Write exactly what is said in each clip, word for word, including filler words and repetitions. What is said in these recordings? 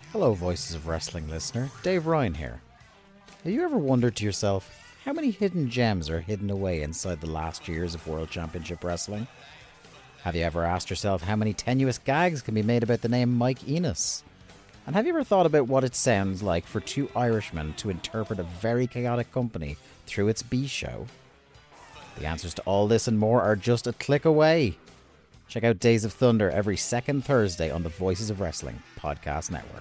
Hello, Voices of Wrestling listener. Dave Ryan here. Have you ever wondered to yourself how many hidden gems are hidden away inside the last years of World Championship Wrestling? Have you ever asked yourself how many tenuous gags can be made about the name Mike Enos? And have you ever thought about what it sounds like for two Irishmen to interpret a very chaotic company through its B-show? The answers to all this and more are just a click away. Check out Days of Thunder every second Thursday on the Voices of Wrestling podcast network.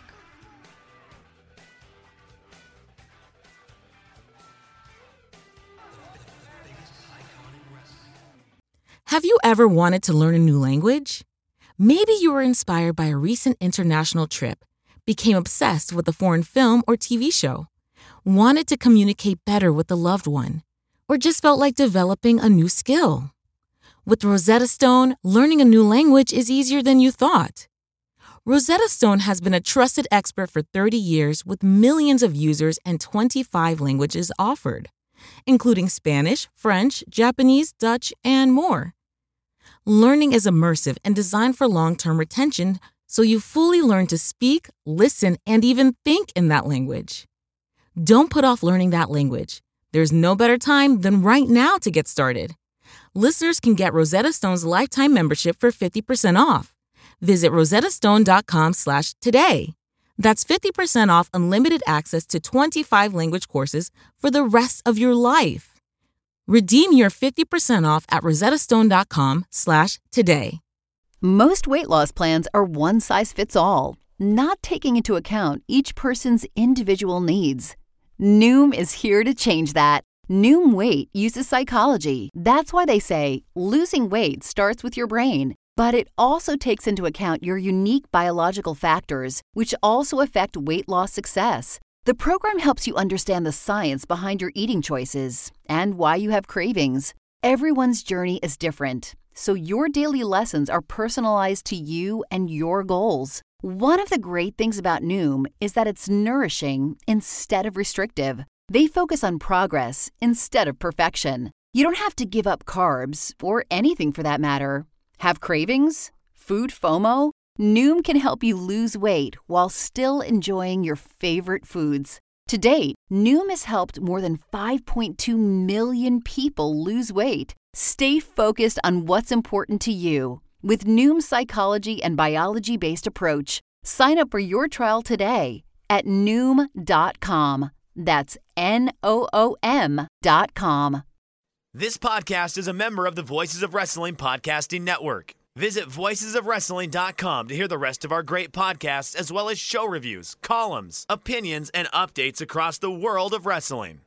Have you ever wanted to learn a new language? Maybe you were inspired by a recent international trip, became obsessed with a foreign film or T V show, wanted to communicate better with a loved one, or just felt like developing a new skill. With Rosetta Stone, learning a new language is easier than you thought. Rosetta Stone has been a trusted expert for thirty years with millions of users and twenty-five languages offered, including Spanish, French, Japanese, Dutch, and more. Learning is immersive and designed for long-term retention, so you fully learn to speak, listen, and even think in that language. Don't put off learning that language. There's no better time than right now to get started. Listeners can get Rosetta Stone's lifetime membership for fifty percent off. Visit rosettastone.com slash today. That's fifty percent off unlimited access to twenty-five language courses for the rest of your life. Redeem your fifty percent off at rosettastone.com slash today. Most weight loss plans are one size fits all, not taking into account each person's individual needs. Noom is here to change that. Noom Weight uses psychology. That's why they say losing weight starts with your brain. But it also takes into account your unique biological factors, which also affect weight loss success. The program helps you understand the science behind your eating choices and why you have cravings. Everyone's journey is different, so your daily lessons are personalized to you and your goals. One of the great things about Noom is that it's nourishing instead of restrictive. They focus on progress instead of perfection. You don't have to give up carbs, or anything for that matter. Have cravings? Food FOMO? Noom can help you lose weight while still enjoying your favorite foods. To date, Noom has helped more than five point two million people lose weight. Stay focused on what's important to you with Noom's psychology and biology-based approach. Sign up for your trial today at Noom dot com. That's N O O M dot com. This podcast is a member of the Voices of Wrestling podcasting network. Visit voices of wrestling dot com to hear the rest of our great podcasts, as well as show reviews, columns, opinions, and updates across the world of wrestling.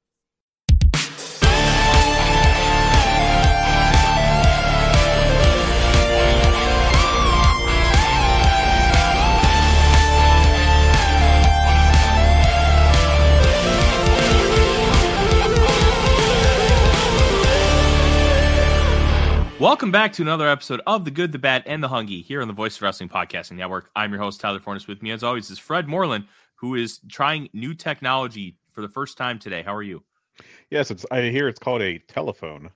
Welcome back to another episode of The Good, the Bad, and the Hungy here on the Voice of Wrestling Podcasting Network. I'm your host, Tyler Fornes. With me, as always, is Fred Moreland, who is trying new technology for the first time today. How are you? Yes, it's. I hear it's called a telephone.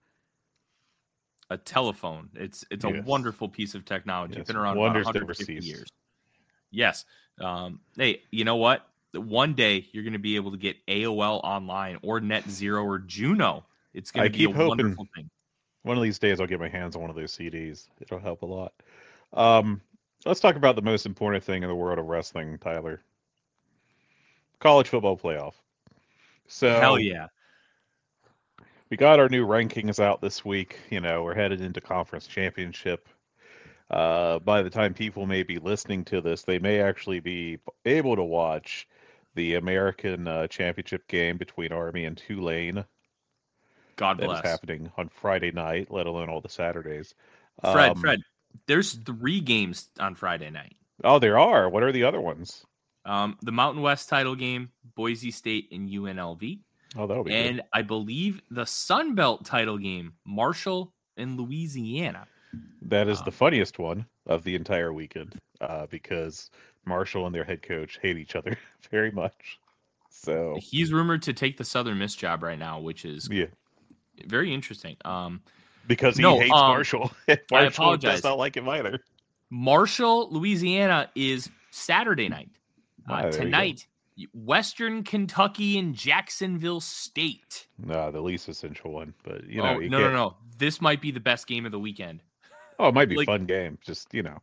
A telephone. It's it's yes. a wondrful piece of technology. Yes. It's been around Wonders about one hundred fifty years. Yes. Um, hey, you know what? One day you're going to be able to get A O L online or Net Zero or Juno. It's going to be a hoping. wonderful thing. One of these days, I'll get my hands on one of those C Ds. It'll help a lot. Um, let's talk about the most important thing in the world of wrestling, Tyler. College football playoff. So Hell yeah. We got our new rankings out this week. You know, we're headed into conference championship. Uh, by the time people may be listening to this, they may actually be able to watch the American uh, championship game between Army and Tulane. God that bless. is happening on Friday night, let alone all the Saturdays. Fred, um, Fred, there's three games on Friday night. Oh, there are. What are the other ones? Um, the Mountain West title game, Boise State and U N L V. Oh, that'll be and good. I believe the Sun Belt title game, Marshall and Louisiana. That is um, the funniest one of the entire weekend uh, because Marshall and their head coach hate each other very much. So he's rumored to take the Southern Miss job right now, which is yeah. very interesting. Um, because he no, hates um, Marshall. Marshall apologize. does not like him either. Marshall, Louisiana is Saturday night. Uh, Ah, there you go. tonight, Western Kentucky and Jacksonville State. No, the least essential one, but you Oh, know, you no, get, no, no. This might be the best game of the weekend. Oh, it might be a Like- fun game. Just, you know,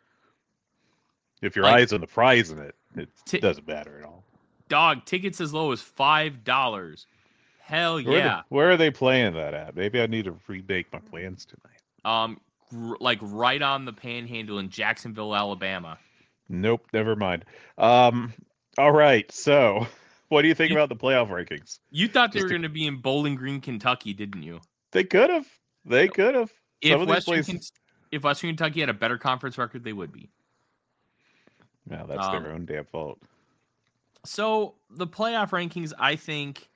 if your Like- eyes on the prize in it, it Ti- doesn't matter at all. Dog, tickets as low as five dollars. Hell Where, are they, yeah. where are they playing that at? Maybe I need to remake my plans tonight. Um, gr- like right on the Panhandle in Jacksonville, Alabama. Nope, never mind. Um, all right. So, what do you think You- about the playoff rankings? You thought they Just were to- going to be in Bowling Green, Kentucky, didn't you? They could have. They could have. Some If of these Western, places. Ken- if Western Kentucky had a better conference record, they would be. No, that's um, their own damn fault. So the playoff rankings, I think,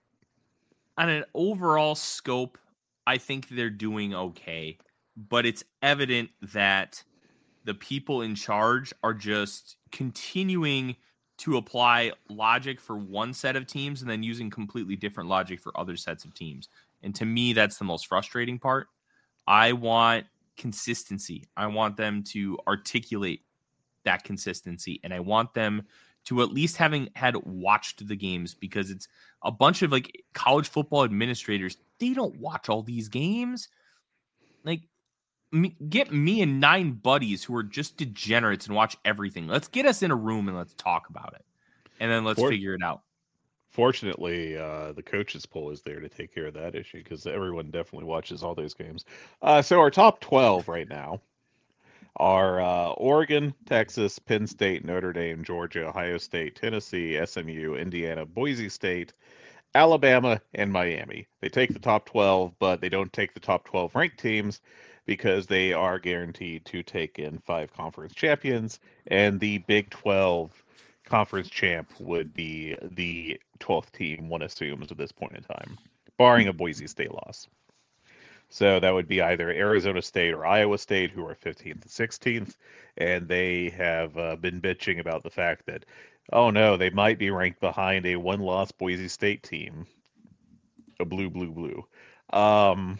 on an overall scope, I think they're doing okay. But it's evident that the people in charge are just continuing to apply logic for one set of teams and then using completely different logic for other sets of teams. And to me, that's the most frustrating part. I want consistency. I want them to articulate that consistency, and I want them to at least having had watched the games, because it's a bunch of like college football administrators. They don't watch all these games. Like, me, get me and nine buddies who are just degenerates and watch everything. Let's get us in a room and let's talk about it, and then let's For- figure it out. Fortunately, uh, the coaches poll is there to take care of that issue because everyone definitely watches all those games. Uh, so our top twelve right now are uh, Oregon, Texas, Penn State, Notre Dame, Georgia, Ohio State, Tennessee, S M U, Indiana, Boise State, Alabama, and Miami. They take the top twelve, but they don't take the top twelve ranked teams because they are guaranteed to take in five conference champions, and the Big twelve conference champ would be the twelfth team, one assumes at this point in time, barring a Boise State loss. So that would be either Arizona State or Iowa State, who are fifteenth and sixteenth, and they have uh, been bitching about the fact that, oh no, they might be ranked behind a one-loss Boise State team, a blue, blue, blue. Um,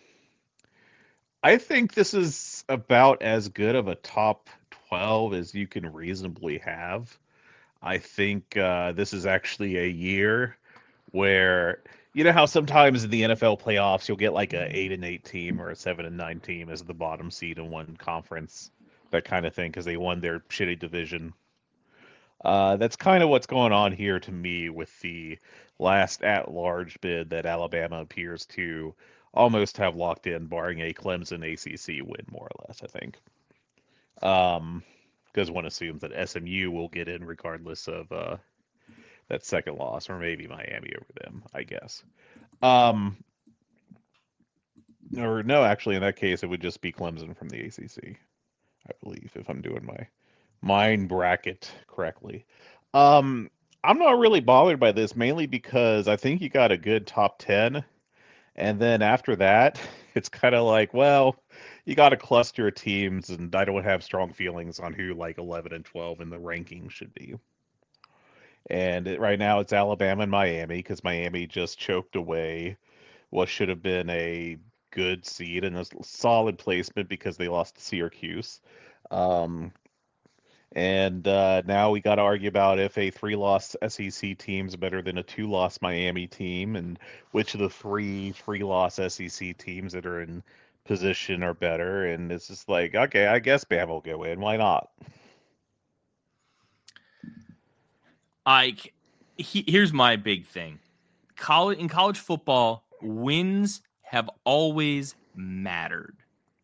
I think this is about as good of a top twelve as you can reasonably have. I think uh, this is actually a year where, you know how sometimes in the N F L playoffs you'll get like a eight and eight team or a seven and nine team as the bottom seed in one conference, that kind of thing, because they won their shitty division. Uh, that's kind of what's going on here to me with the last at-large bid that Alabama appears to almost have locked in, barring a Clemson A C C win, more or less, I think. Um, because one assumes that S M U will get in regardless of uh, that second loss, or maybe Miami over them, I guess. Um, or no, actually, in that case, it would just be Clemson from the A C C, I believe, if I'm doing my mind bracket correctly. Um, I'm not really bothered by this, mainly because I think you got a good top ten, and then after that, it's kind of like, well, you got a cluster of teams, and I don't have strong feelings on who like eleven and twelve in the rankings should be. And it, right now it's Alabama and Miami, because Miami just choked away what should have been a good seed and a solid placement because they lost to Syracuse. Um, and uh, now we got to argue about if a three-loss S E C team is better than a two-loss Miami team, and which of the three three-loss S E C teams that are in position are better. And it's just like, okay, I guess Bama will go in. Why not? Like, he, here's my big thing. College in college football, wins have always mattered.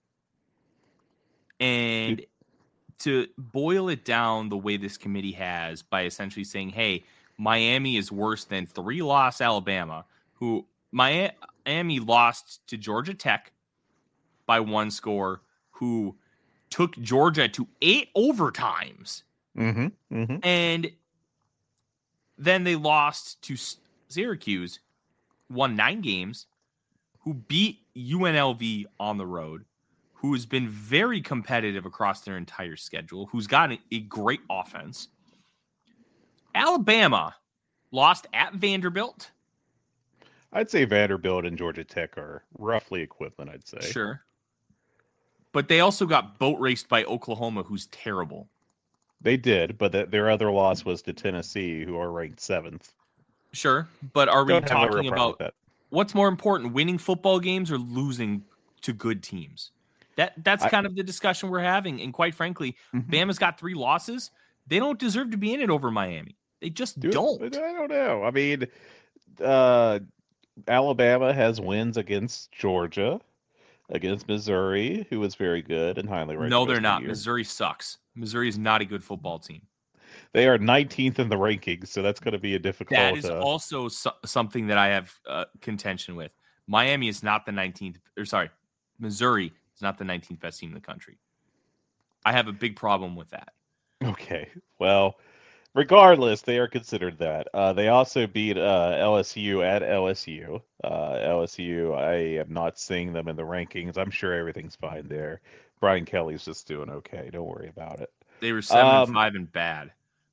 And to boil it down the way this committee has by essentially saying, hey, Miami is worse than three-loss Alabama, who Miami lost to Georgia Tech by one score, who took Georgia to eight overtimes. Mm-hmm. Mm-hmm. And then they lost to Syracuse, won nine games, who beat U N L V on the road, who has been very competitive across their entire schedule, who's got a great offense. Alabama lost at Vanderbilt. I'd say Vanderbilt and Georgia Tech are roughly equivalent, I'd say. Sure. But they also got boat raced by Oklahoma, who's terrible. They did, but th- their other loss was to Tennessee, who are ranked seventh. Sure, but are we Don't have a real talking problem with about that. what's more important, winning football games or losing to good teams? That that's I- kind of the discussion we're having. And quite frankly, Mhm. Bama's got three losses. They don't deserve to be in it over Miami. They just Do- don't. I don't know. I mean, uh, Alabama has wins against Georgia, against Missouri, who was very good and highly ranked. No, the they're rest of the not. year. Missouri sucks. Missouri is not a good football team. They are nineteenth in the rankings, so that's going to be a difficult. That is uh, also so- something that I have uh, contention with. Miami is not the nineteenth, or sorry, Missouri is not the nineteenth best team in the country. I have a big problem with that. Okay. Well, regardless, they are considered that. Uh, they also beat uh, L S U at L S U. Uh, L S U, I am not seeing them in the rankings. I'm sure everything's fine there. Brian Kelly's just doing okay. Don't worry about it. They were seven Um, and five and bad.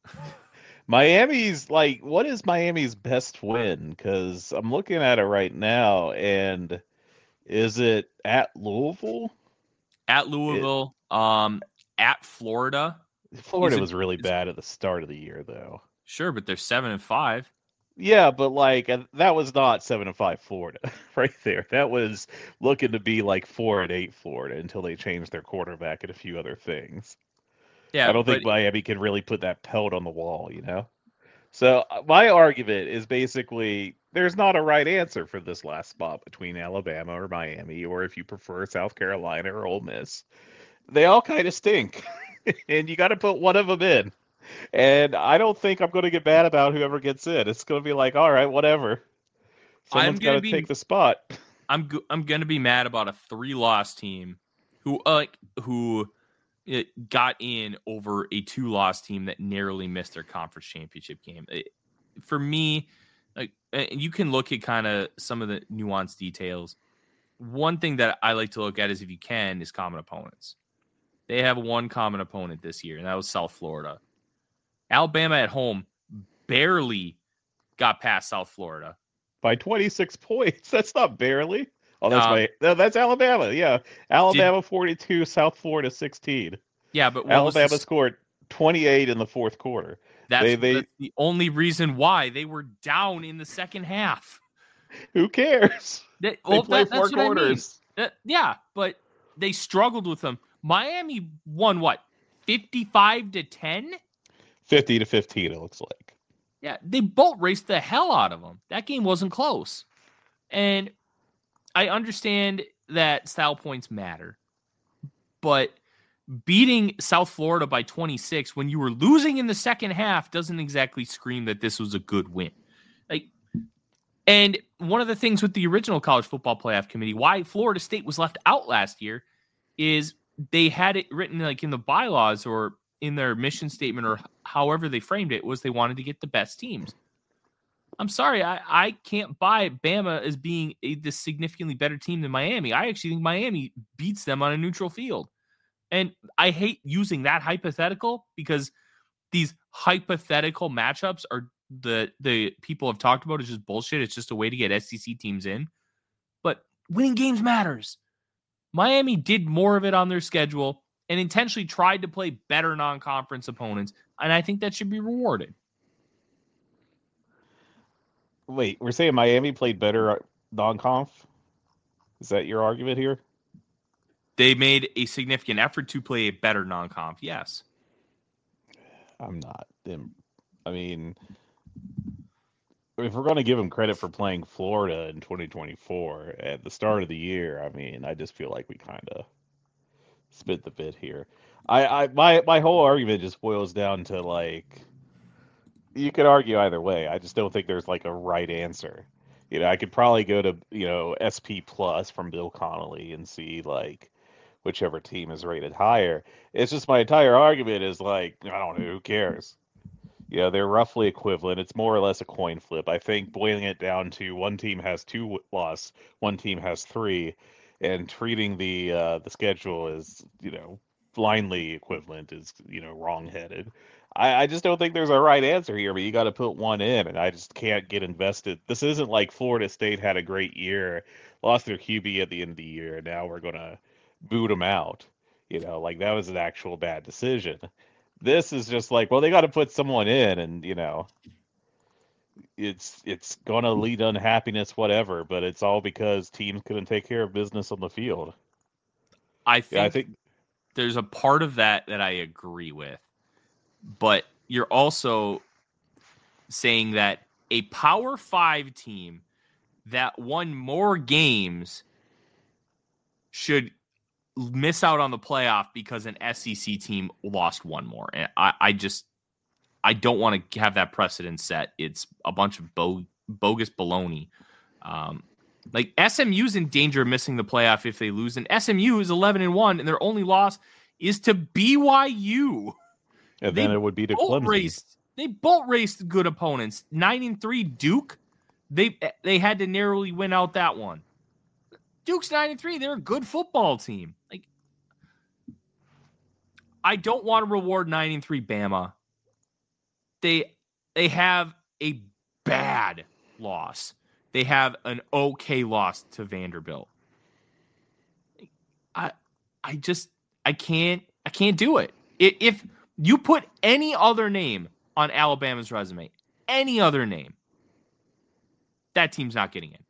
Miami's like, what is Miami's best win? Because I'm looking at it right now, and is it at Louisville? At Louisville, um, at Florida. Florida it- was really is- bad at the start of the year, though. Sure, but they're seven and five. Yeah, but like uh, that was not seven and five Florida right there. That was looking to be like four and eight Florida until they changed their quarterback and a few other things. Yeah, I don't but think Miami can really put that pelt on the wall, you know. So uh, my argument is basically there's not a right answer for this last spot between Alabama or Miami, or if you prefer South Carolina or Ole Miss. They all kind of stink, and you got to put one of them in. And I don't think I'm going to get mad about whoever gets in. It's going to be like, all right, whatever. Someone's got gonna to be- take the spot. I'm go- I'm gonna be mad about a three loss team who uh, like who uh, got in over a two loss team that narrowly missed their conference championship game. It- for me, like uh, you can look at kind of some of the nuanced details. One thing that I like to look at is, if you can, is common opponents. They have one common opponent this year, and that was South Florida. Alabama at home barely got past South Florida. By twenty-six points. That's not barely. Oh, that's Um, my. No, that's Alabama. Yeah, Alabama forty-two, South Florida sixteen. Yeah, but what was the Alabama scored twenty-eight in the fourth quarter. That's, They- they- that's the only reason why they were down in the second half. Who cares? They, They well, play that- four that's what I mean. quarters. Uh, yeah, but they struggled with them. Miami won what, fifty-five to ten? fifty to fifteen. It looks like. Yeah, they both raced the hell out of them. That game wasn't close. And I understand that style points matter, but beating South Florida by twenty-six when you were losing in the second half doesn't exactly scream that this was a good win. Like, and one of the things with the original college football playoff committee, why Florida State was left out last year, is they had it written like in the bylaws or in their mission statement or however they framed it, was they wanted to get the best teams. I'm sorry, I, I can't buy Bama as being a this significantly better team than Miami. I actually think Miami beats them on a neutral field. And I hate using that hypothetical because these hypothetical matchups are the the people have talked about is just bullshit. It's just a way to get S E C teams in. But winning games matters. Miami did more of it on their schedule and intentionally tried to play better non-conference opponents, and I think that should be rewarded. Wait, we're saying Miami played better non-conf? Is that your argument here? They made a significant effort to play a better non-conf, yes. I'm not. I mean, if we're going to give them credit for playing Florida in twenty twenty-four at the start of the year, I mean, I just feel like we kind of spit the bit here. I, I, my, my whole argument just boils down to like, you could argue either way. I just don't think there's like a right answer. You know, I could probably go to, you know, S P Plus from Bill Connolly and see like whichever team is rated higher. It's just my entire argument is like, I don't know, who cares? You know, they're roughly equivalent. It's more or less a coin flip. I think boiling it down to one team has two loss, one team has three, and treating the uh, the schedule as, you know, blindly equivalent is, you know, wrong-headed. I, I just don't think there's a right answer here, but you got to put one in, and I just can't get invested. This isn't like Florida State had a great year, lost their Q B at the end of the year, and now we're going to boot them out. You know, like that was an actual bad decision. This is just like, well, they got to put someone in, and you know, it's it's gonna lead to unhappiness, whatever. But it's all because teams couldn't take care of business on the field. I think, Yeah, I think there's a part of that that I agree with, but you're also saying that a Power Five team that won more games should miss out on the playoff because an S E C team lost one more. And I, I just, I don't want to have that precedent set. It's a bunch of bo- bogus baloney. Um, like S M U's in danger of missing the playoff if they lose, and S M U is eleven and one, and their only loss is to B Y U. and They then it would be to bolt Clemson. raced. They bolt raced good opponents. Nine and three Duke. They they had to narrowly win out that one. Duke's nine and three. They're a good football team. Like, I don't want to reward nine and three Bama. They they have a bad loss. They have an okay loss to Vanderbilt. I I just I can't I can't do it. I- If you put any other name on Alabama's resume, any other name, that team's not getting in.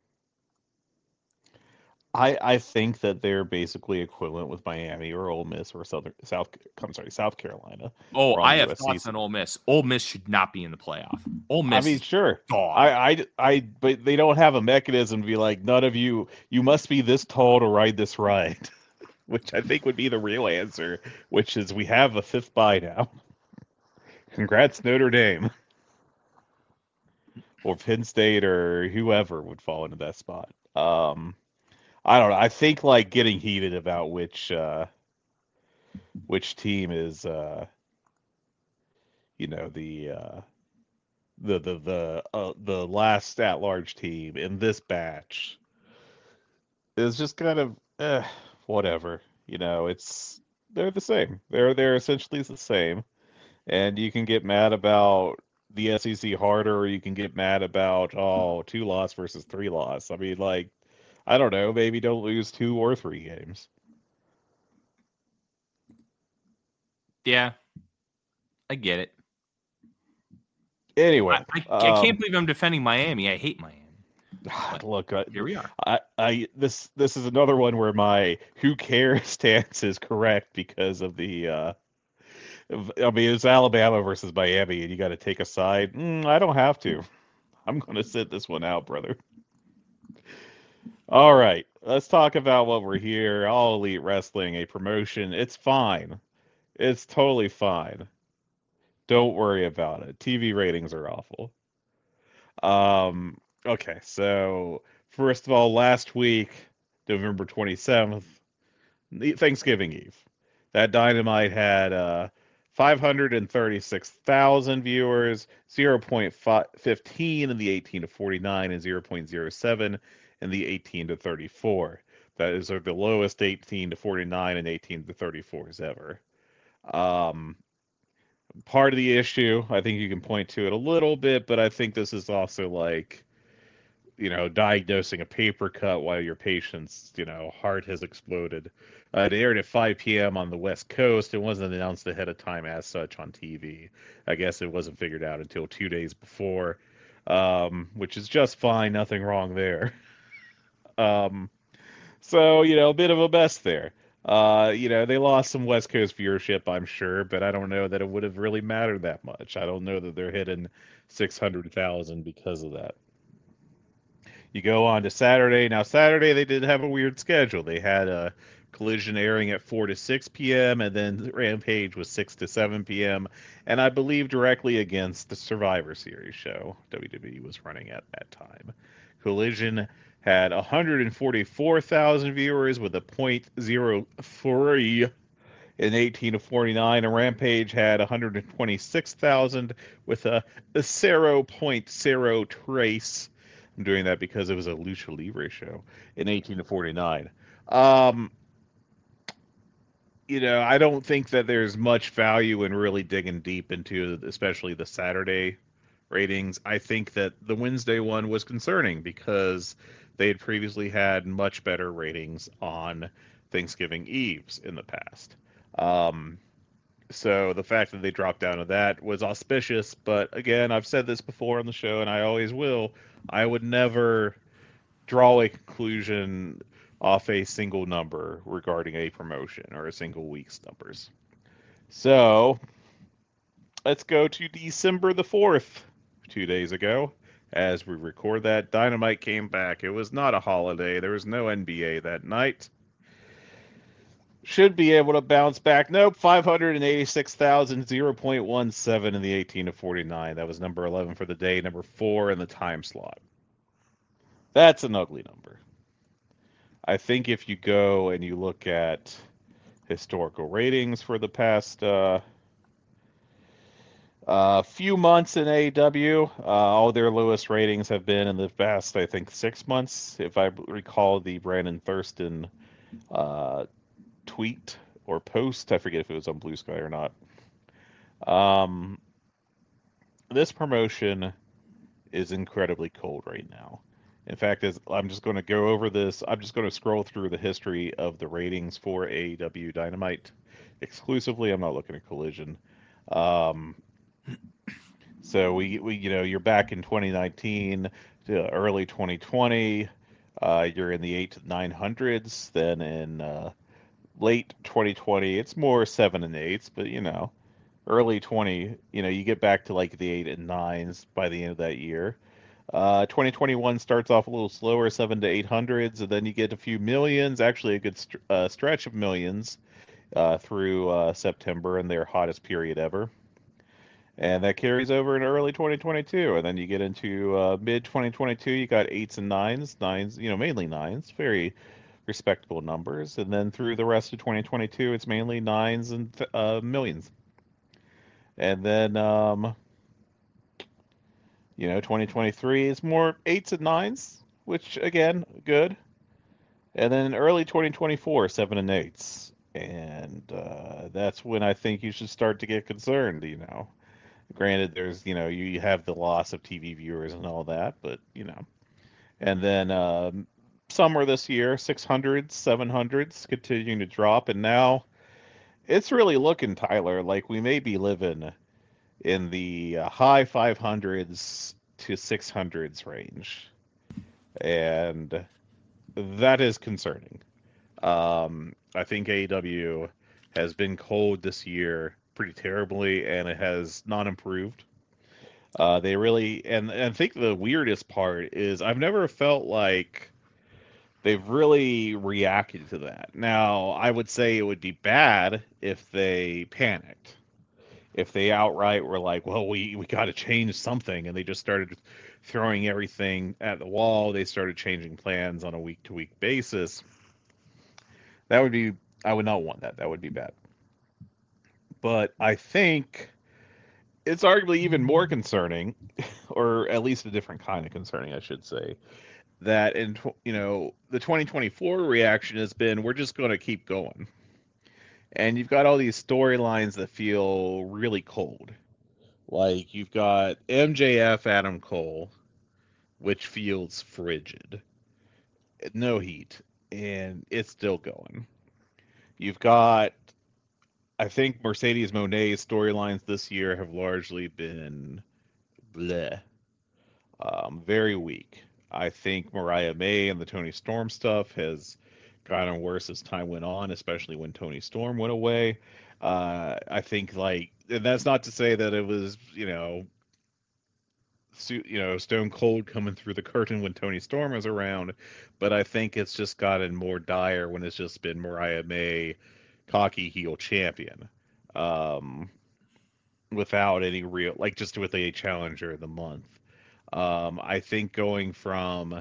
I, I think that they're basically equivalent with Miami or Ole Miss or Southern South. I'm sorry, South Carolina. Oh, or on I the have U S C thoughts on Ole Miss. Ole Miss should not be in the playoff. Ole Miss. I mean, sure. dog. I, I, I, but they don't have a mechanism to be like, none of you, you must be this tall to ride this ride, which I think would be the real answer, which is we have a fifth bye now. Congrats, Notre Dame. Or Penn State or whoever would fall into that spot. Um, I don't know. I think like getting heated about which uh, which team is, uh, you know, the uh, the the the uh, the last at-large team in this batch is just kind of eh, whatever. You know, it's they're the same. They're they're essentially the same, and you can get mad about the S E C harder, or you can get mad about oh two loss versus three loss. I mean, like I don't know, maybe don't lose two or three games. Yeah, I get it. Anyway, I, I, I um, can't believe I'm defending Miami. I hate Miami. look, I, Here we are. I, I this this is another one where my who cares stance is correct because of the. Uh, I mean, it's Alabama versus Miami, and you got to take a side. Mm, I don't have to. I'm going to sit this one out, brother. All right, let's talk about what we're here. All Elite Wrestling, a promotion. It's fine. It's totally fine. Don't worry about it. T V ratings are awful. Um, okay, so first of all, last week, November twenty-seventh, Thanksgiving Eve, that Dynamite had uh, five hundred thirty-six thousand viewers, zero point one five in the eighteen to forty-nine, and zero point zero seven in the eighteen to thirty-four. That is the lowest eighteen to forty-nine and eighteen to thirty-fours ever. Um, part of the issue, I think you can point to it a little bit, but I think this is also like, you know, diagnosing a paper cut while your patient's, you know, heart has exploded. Uh, it aired at five p.m. on the West Coast. It wasn't announced ahead of time as such on T V. I guess it wasn't figured out until two days before, um, which is just fine. Nothing wrong there. um, so, you know, a bit of a mess there. Uh, you know, they lost some West Coast viewership, I'm sure, but I don't know that it would have really mattered that much. I don't know that they're hitting six hundred thousand because of that. You go on to Saturday. Now, Saturday, they did have a weird schedule. They had a Collision airing at four to six p.m., and then Rampage was six to seven p.m., and I believe directly against the Survivor Series show W W E was running at that time. Collision had one hundred forty-four thousand viewers with a point zero three in eighteen to forty-nine, and Rampage had one hundred twenty-six thousand with a, a zero point zero trace. I'm doing that because it was a Lucha Libre show in eighteen to forty-nine. Um, you know, I don't think that there's much value in really digging deep into, especially the Saturday ratings. I think that the Wednesday one was concerning because they had previously had much better ratings on Thanksgiving Eves in the past. Um, So the fact that they dropped down to that was auspicious. But again, I've said this before on the show, and I always will. I would never draw a conclusion off a single number regarding a promotion or a single week's numbers. So let's go to December the fourth, two days ago. As we record that, Dynamite came back. It was not a holiday. There was no N B A that night. Should be able to bounce back. Nope, five hundred eighty-six thousand, zero point one seven in the eighteen to forty-nine. That was number eleven for the day, number four in the time slot. That's an ugly number. I think if you go and you look at historical ratings for the past uh, uh, few months in A E W, uh, all their lowest ratings have been in the past, I think, six months. If I recall the Brandon Thurston uh, tweet or post, I forget if it was on Blue Sky or not. Um, this promotion is incredibly cold right now. In fact, as I'm just going to go over this, I'm just going to scroll through the history of the ratings for A E W Dynamite exclusively. I'm not looking at Collision. Um, so we, we, you know, you're back in twenty nineteen to early twenty twenty. Uh, you're in the eight to nine hundreds. Then in uh, late twenty twenty, it's more seven and eights, but you know, early twenty, you know, you get back to like the eight and nines by the end of that year. Uh, twenty twenty-one starts off a little slower, seven to eight hundreds, and then you get a few millions, actually a good st- uh, stretch of millions uh, through uh, September and their hottest period ever. And that carries over in early twenty twenty-two, and then you get into uh, mid twenty twenty-two, you got eights and nines, nines, you know, mainly nines, very respectable numbers, and then through the rest of twenty twenty-two, it's mainly nines and uh, millions. And then, um, you know, twenty twenty-three is more eights and nines, which again, good. And then early twenty twenty-four, seven and eights, and uh, that's when I think you should start to get concerned. You know, granted, there's you know you have the loss of T V viewers and all that, but you know, and then um, summer this year, six hundreds, seven hundreds, continuing to drop, and now it's really looking, Tyler, like we may be living in the uh, high five hundreds to six hundreds range, and that is concerning. Um, I think A E W has been cold this year pretty terribly, and it has not improved. Uh, they really, and, and I think the weirdest part is I've never felt like they've really reacted to that. Now, I would say it would be bad if they panicked. If they outright were like, well, we, we got to change something, and they just started throwing everything at the wall, they started changing plans on a week-to-week basis, that would be, I would not want that. That would be bad. But I think it's arguably even more concerning, or at least a different kind of concerning, I should say, that in, you know, the twenty twenty-four reaction has been, we're just going to keep going. And you've got all these storylines that feel really cold. Like, you've got M J F Adam Cole, which feels frigid. No heat. And it's still going. You've got, I think, Mercedes Moné's storylines this year have largely been bleh. Um, very weak. I think Mariah May and the Toni Storm stuff has gotten worse as time went on, especially when Toni Storm went away. Uh, I think, like, and that's not to say that it was, you know, you know, Stone Cold coming through the curtain when Toni Storm was around, but I think it's just gotten more dire when it's just been Mariah May, cocky heel champion, um, without any real, like, just with a challenger of the month. Um, I think going from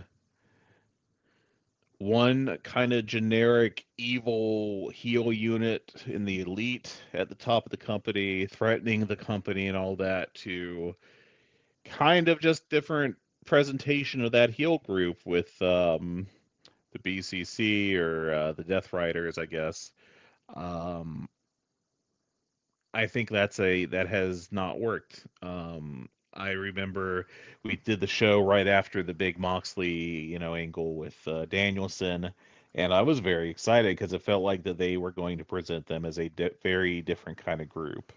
one kind of generic evil heel unit in the elite at the top of the company, threatening the company and all that, to kind of just different presentation of that heel group with um, the B C C or uh, the Death Riders, I guess. Um, I think that's a that has not worked. Um, I remember we did the show right after the big Moxley, you know, angle with uh, Danielson, And I was very excited because it felt like that they were going to present them as a di- very different kind of group.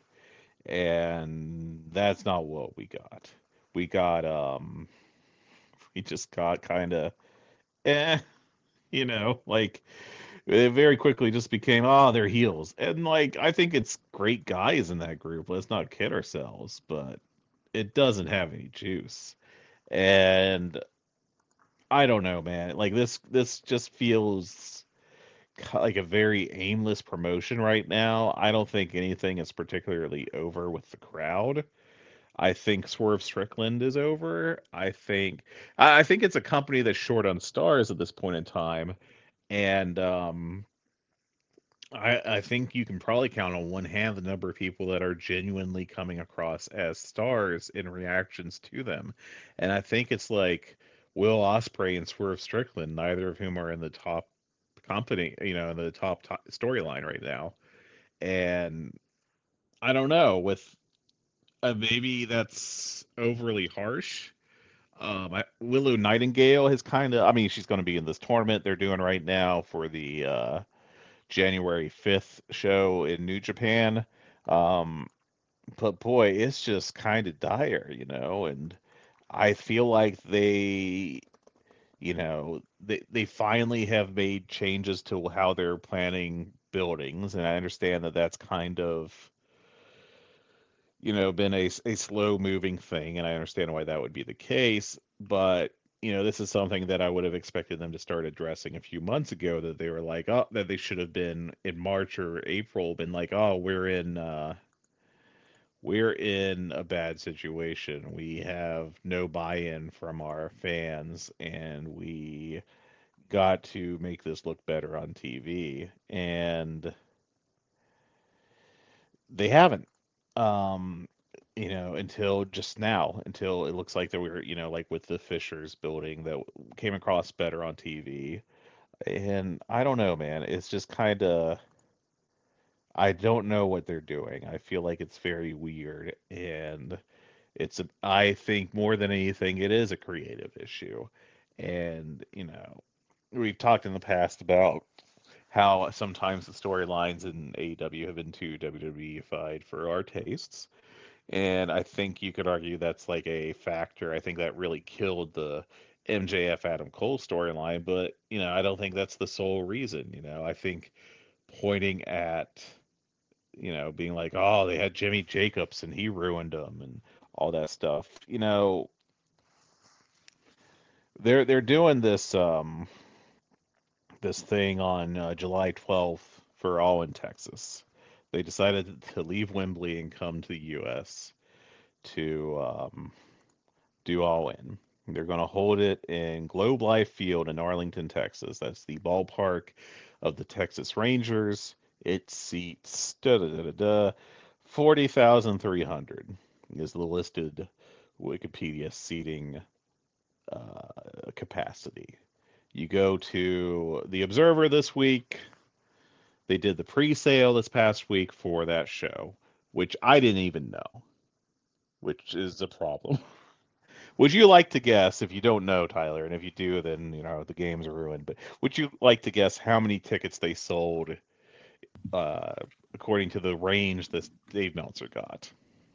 And that's not what we got. We got um we just got kind of eh, you know, like it very quickly just became, oh, they're heels. And like I think it's great guys in that group. Let's not kid ourselves, but it doesn't have any juice. And I don't know, man. Like this this just feels ki- like a very aimless promotion right now. I don't think anything is particularly over with the crowd. I think Swerve Strickland is over. I think I I think it's a company that's short on stars at this point in time, and um, I I think you can probably count on one hand the number of people that are genuinely coming across as stars in reactions to them, and I think it's like Will Ospreay and Swerve Strickland, neither of whom are in the top company, you know, in the top, top storyline right now, and I don't know with uh, maybe that's overly harsh. Um, I, Willow Nightingale has kind of, I mean, she's going to be in this tournament they're doing right now for the uh, January fifth show in New Japan. Um, but boy, it's just kind of dire, you know, and I feel like they, you know, they, they finally have made changes to how they're planning buildings. And I understand that that's kind of, you know, been a, a slow moving thing, and I understand why that would be the case. But, you know, this is something that I would have expected them to start addressing a few months ago, that they were like, oh, that they should have been in March or April, been like, oh, we're in, uh, we're in a bad situation. We have no buy in from our fans, and we got to make this look better on T V. And they haven't. Um, you know, until just now, until it looks like that we were, you know, like with the Fishers building that came across better on T V. And I don't know, man. It's just kind of, I don't know what they're doing. I feel like it's very weird. And it's, a, I think more than anything, it is a creative issue. And, you know, we've talked in the past about how sometimes the storylines in A E W have been too W W E-fied for our tastes. And I think you could argue that's like a factor. I think that really killed the M J F Adam Cole storyline, but you know, I don't think that's the sole reason, you know. I think pointing at, you know, being like, "Oh, they had Jimmy Jacobs and he ruined them," and all that stuff. You know, they're they're doing this um this thing on uh, July twelfth for All in Texas. They decided to leave Wembley and come to the U S to um, do All In. They're going to hold it in Globe Life Field in Arlington, Texas. That's the ballpark of the Texas Rangers. It seats da, da, da, da, da, forty thousand three hundred is the listed Wikipedia seating uh, capacity. You go to the Observer this week. They did the pre-sale this past week for that show, which I didn't even know, which is a problem. Would you like to guess, if you don't know, Tyler, and if you do, then you know the game's ruined. But would you like to guess how many tickets they sold, uh, according to the range that Dave Meltzer got?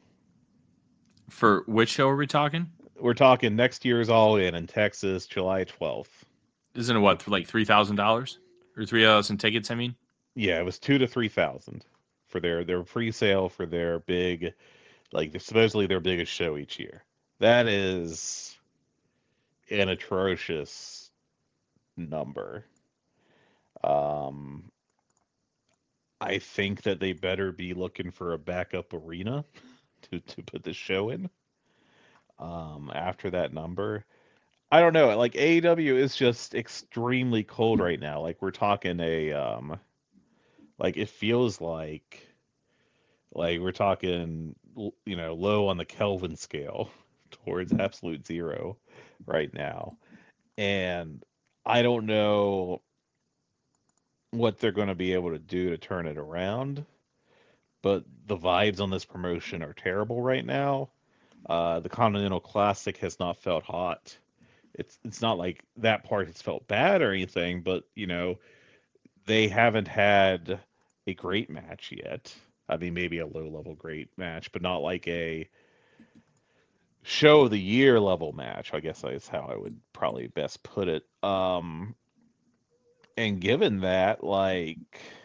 For which show are we talking? We're talking next year's All In in Texas, July twelfth. Isn't it what, for like three thousand dollars or three thousand tickets? I mean, Yeah, it was two to three thousand for their their pre-sale for their big, like supposedly their biggest show each year. That is an atrocious number. Um, I think that they better be looking for a backup arena to, to put the show in. Um, after that number, I don't know. Like A E W is just extremely cold right now. Like we're talking a um, like it feels like like we're talking you know low on the Kelvin scale towards absolute zero right now, and I don't know what they're going to be able to do to turn it around. But the vibes on this promotion are terrible right now. Uh, the Continental Classic has not felt hot. it's it's not like that part has felt bad or anything, but you know, they haven't had a great match yet. I mean, maybe a low level great match, but not like a show of the year level match. I guess that's how I would probably best put it. Um, and given that, like,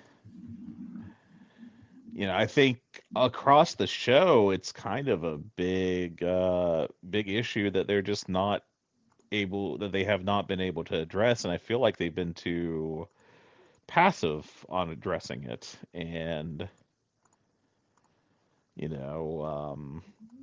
you know, I think across the show, it's kind of a big, uh, big issue that they're just not able, that they have not been able to address, and I feel like they've been too passive on addressing it, and you know, um,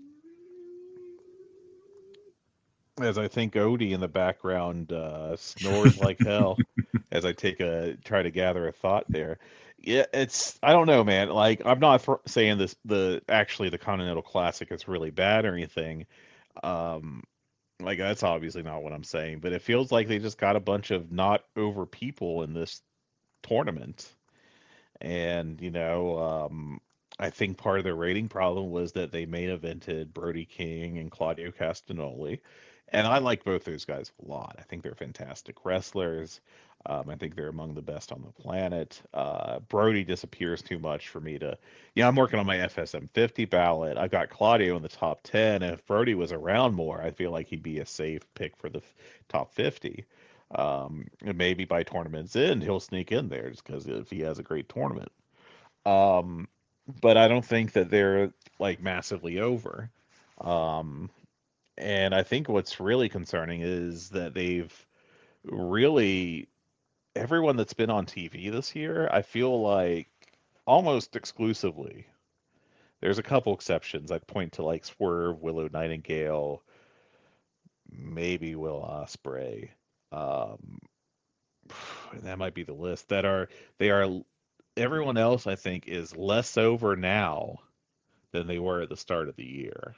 as I think Odie in the background uh, snores like hell as I take a try to gather a thought there. Yeah, it's I don't know, man. Like I'm not th- saying this the actually the Continental Classic is really bad or anything. Um, like that's obviously not what I'm saying, but it feels like they just got a bunch of not over people in this tournament. And, you know, um, I think part of their rating problem was that they main evented Brody King and Claudio Castagnoli. And I like both those guys a lot. I think they're fantastic wrestlers. Um, I think they're among the best on the planet. Uh, Brody disappears too much for me to. You know, I'm working on my F S M fifty ballot. I've got Claudio in the top ten. And if Brody was around more, I feel like he'd be a safe pick for the f- top fifty. Um, and maybe by tournament's end, he'll sneak in there just because if he has a great tournament. Um, but I don't think that they're like massively over. Um, and I think what's really concerning is that they've really everyone that's been on T V this year, I feel like almost exclusively. There's a couple exceptions. I'd point to like Swerve, Willow Nightingale, maybe Will Ospreay. Um, that might be the list that are they are everyone else I think is less over now than they were at the start of the year.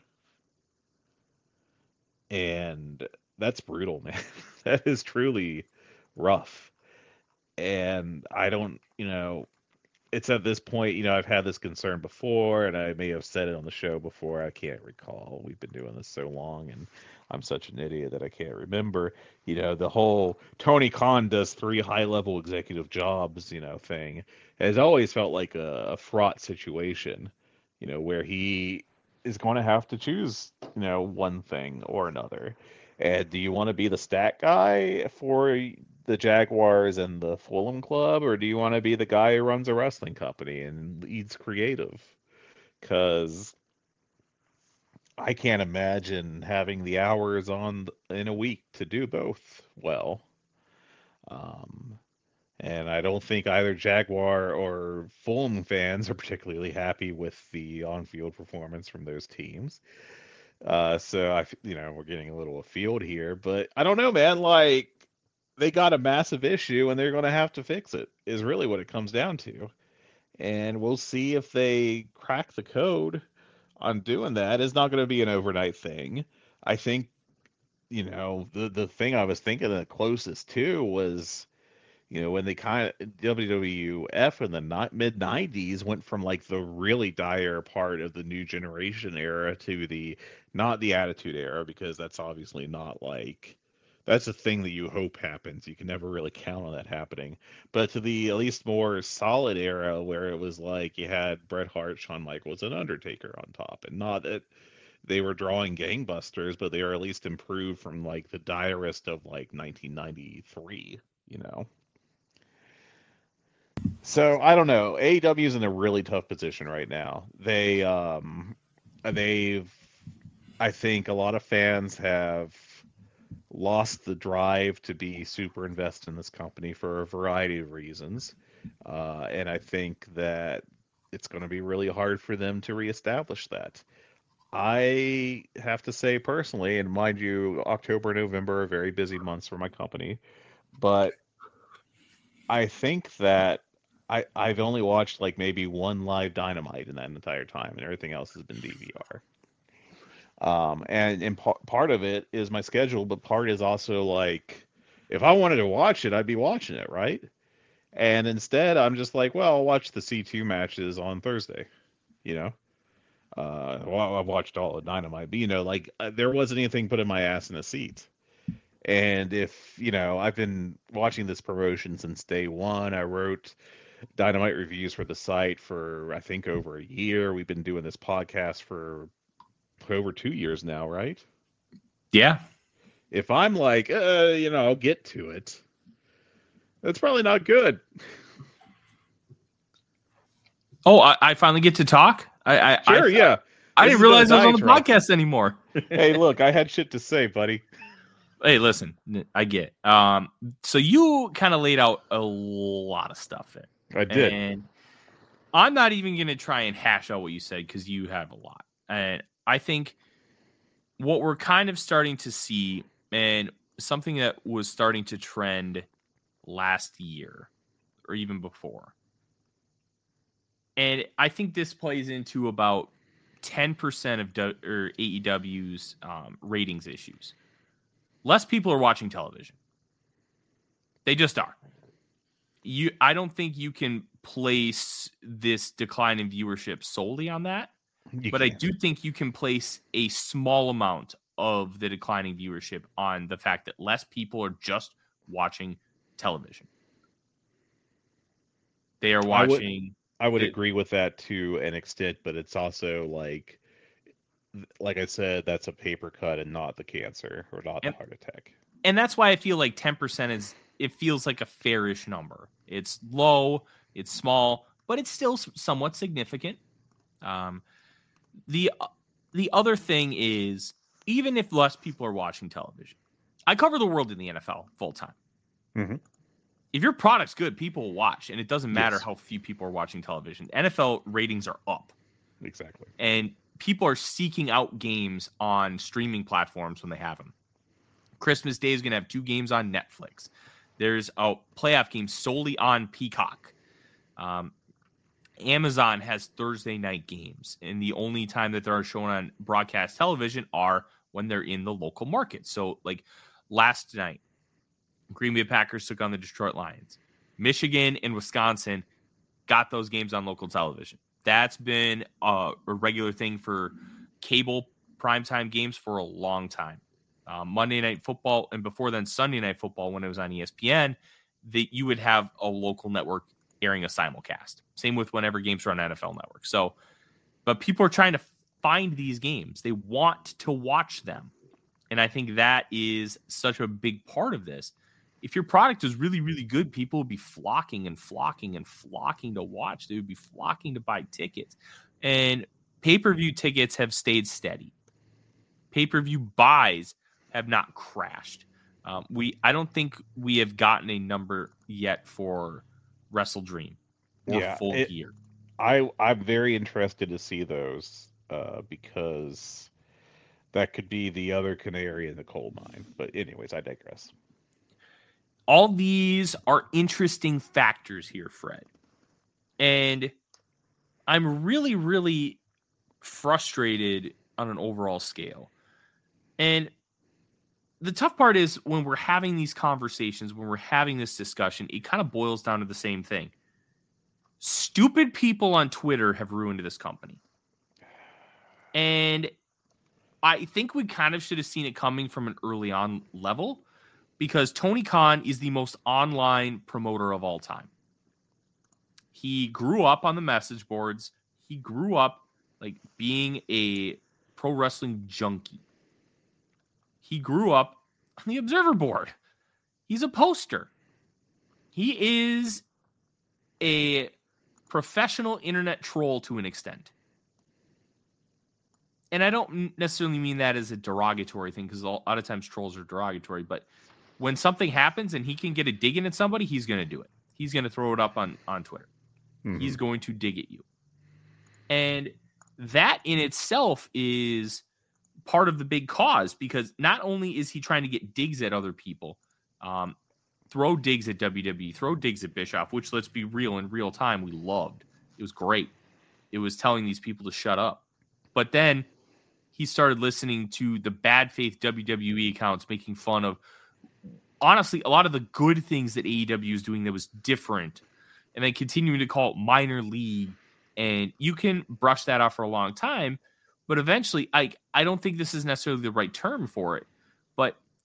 And that's brutal, man. That is truly rough. And I don't, you know, it's at this point, you know, I've had this concern before, and I may have said it on the show before. I can't recall. We've been doing this so long, and I'm such an idiot that I can't remember. You know, the whole Tony Khan does three high level executive jobs, you know, thing has always felt like a, a fraught situation, you know, where he is going to have to choose, you know, one thing or another. And do you want to be the stat guy for the Jaguars and the Fulham Club, or do you want to be the guy who runs a wrestling company and leads creative? Because I can't imagine having the hours on in a week to do both well. Um, and I don't think either Jaguar or Fulham fans are particularly happy with the on-field performance from those teams. Uh, so I, you know, we're getting a little afield here, but I don't know, man. Like, they got a massive issue and they're going to have to fix it, is really what it comes down to. And we'll see if they crack the code on doing that. It's not going to be an overnight thing. I think, you know, the the thing I was thinking the closest to was, you know, when they kind of W W F in the mid nineties went from like the really dire part of the new generation era to the not the attitude era, because that's obviously not like that's a thing that you hope happens. You can never really count on that happening. But to the at least more solid era where it was like you had Bret Hart, Shawn Michaels, and Undertaker on top. And not that they were drawing gangbusters, but they are at least improved from like the direst of like nineteen ninety-three, you know? So I don't know. A E W is in a really tough position right now. They, um, they've, I think a lot of fans have lost the drive to be super invested in this company for a variety of reasons. Uh, and I think that it's going to be really hard for them to reestablish that. I have to say personally, and mind you, October and November are very busy months for my company, but I think that I, I've only watched like maybe one live Dynamite in that entire time, and everything else has been D V R. Um, and and p- part of it is my schedule, but part is also like, if I wanted to watch it, I'd be watching it, right? And instead, I'm just like, well, I'll watch the C two matches on Thursday, you know? Uh, well, I've watched all of Dynamite, but you know, like, uh, there wasn't anything put in my ass in a seat. And if, you know, I've been watching this promotion since day one. I wrote Dynamite reviews for the site for, I think, over a year. We've been doing this podcast for over two years now, right? Yeah. If I'm like, uh, you know, I'll get to it, that's probably not good. Oh, I, I finally get to talk? I, I Sure, I, yeah. I This didn't is realize the I was on the diatribe. podcast anymore. Hey, look, I had shit to say, buddy. Hey, listen, I get it. Um, so you kind of laid out a lot of stuff there. I did. And I'm not even going to try and hash out what you said because you have a lot. And I think what we're kind of starting to see, and something that was starting to trend last year or even before, and I think this plays into about ten percent of do- or A E W's um, ratings issues. Less people are watching television. They just are. You, I don't think you can place this decline in viewership solely on that, You but I can't. do think you can place a small amount of the declining viewership on the fact that less people are just watching television. They are I would- watching. I would it- agree with that to an extent, but it's also like, like I said, that's a paper cut and not the cancer or not the Yep. heart attack. And that's why I feel like ten percent is, it feels like a fairish number. It's low, it's small, but it's still s- somewhat significant. Um, the the other thing is, even if less people are watching television, I cover the world in the N F L full time. Mhm. If your product's good, people will watch, and it doesn't matter Yes. how few people are watching television. N F L ratings are up, Exactly. and people are seeking out games on streaming platforms when they have them. Christmas Day is going to have two games on Netflix. There's a playoff game solely on Peacock. Um, Amazon has Thursday night games, and the only time that they're shown on broadcast television are when they're in the local market. So, like last night, Green Bay Packers took on the Detroit Lions. Michigan and Wisconsin got those games on local television. That's been a, a regular thing for cable primetime games for a long time. Uh, Monday Night Football, and before then Sunday Night Football when it was on E S P N, that you would have a local network airing a simulcast. Same with whenever games are on N F L Network. So, but people are trying to find these games. They want to watch them. And I think that is such a big part of this. If your product is really, really good, people would be flocking and flocking and flocking to watch. They would be flocking to buy tickets. And pay-per-view tickets have stayed steady. Pay-per-view buys have not crashed. Um, we, I don't think we have gotten a number yet for Wrestle Dream or Yeah, Full it- Gear. I I'm very interested to see those uh, because that could be the other canary in the coal mine. But anyways, I digress. All these are interesting factors here, Fred. And I'm really, really frustrated on an overall scale. And the tough part is when we're having these conversations, when we're having this discussion, it kind of boils down to the same thing. Stupid people on Twitter have ruined this company. And I think we kind of should have seen it coming from an early on level, because Tony Khan is the most online promoter of all time. He grew up on the message boards. He grew up like being a pro wrestling junkie. He grew up on the Observer board. He's a poster. He is a professional internet troll to an extent. And I don't necessarily mean that as a derogatory thing, because a lot of times trolls are derogatory, but when something happens and he can get a dig in at somebody, he's going to do it. He's going to throw it up on, on Twitter. Mhm. He's going to dig at you. And that in itself is part of the big cause, because not only is he trying to get digs at other people, um, throw digs at W W E, throw digs at Bischoff, which, let's be real, in real time, we loved. It was great. It was telling these people to shut up. But then he started listening to the bad faith W W E accounts making fun of, honestly, a lot of the good things that A E W is doing that was different, and then continuing to call it minor league. And you can brush that off for a long time, but eventually, I I don't think this is necessarily the right term for it, but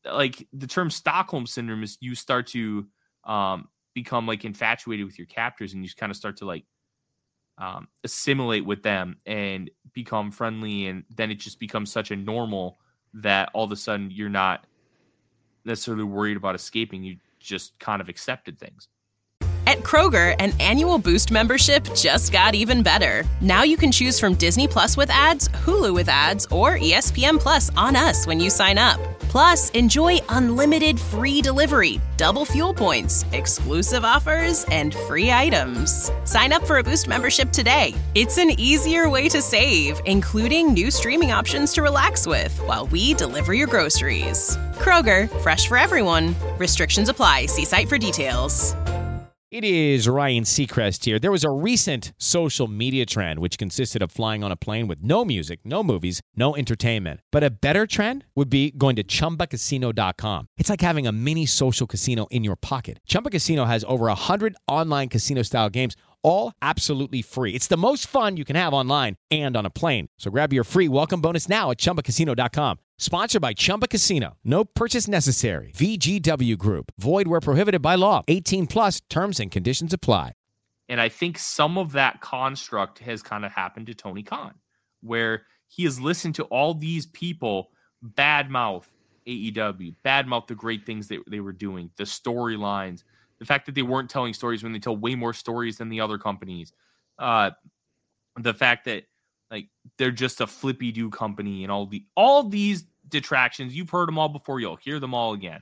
like the term Stockholm syndrome is you start to um, become like infatuated with your captors, and you kind of start to like um, assimilate with them and become friendly. And then it just becomes such a normal that all of a sudden you're not necessarily worried about escaping. You just kind of accepted things. At Kroger, an annual Boost membership just got even better. Now you can choose from Disney Plus with ads, Hulu with ads, or E S P N Plus on us when you sign up. Plus, enjoy unlimited free delivery, double fuel points, exclusive offers, and free items. Sign up for a Boost membership today. It's an easier way to save, including new streaming options to relax with while we deliver your groceries. Kroger, fresh for everyone. Restrictions apply. See site for details. It is Ryan Seacrest here. There was a recent social media trend which consisted of flying on a plane with no music, no movies, no entertainment. But a better trend would be going to Chumba Casino dot com. It's like having a mini social casino in your pocket. Chumba Casino has over one hundred online casino-style games, all absolutely free. It's the most fun you can have online and on a plane. So grab your free welcome bonus now at Chumba Casino dot com. Sponsored by Chumba Casino. No purchase necessary. V G W Group. Void where prohibited by law. eighteen plus terms and conditions apply. And I think some of that construct has kind of happened to Tony Khan, where he has listened to all these people badmouth A E W, badmouth the great things that they were doing, the storylines, the fact that they weren't telling stories when they tell way more stories than the other companies, uh, the fact that like they're just a flippy-do company, and all the all these detractions. You've heard them all before. You'll hear them all again.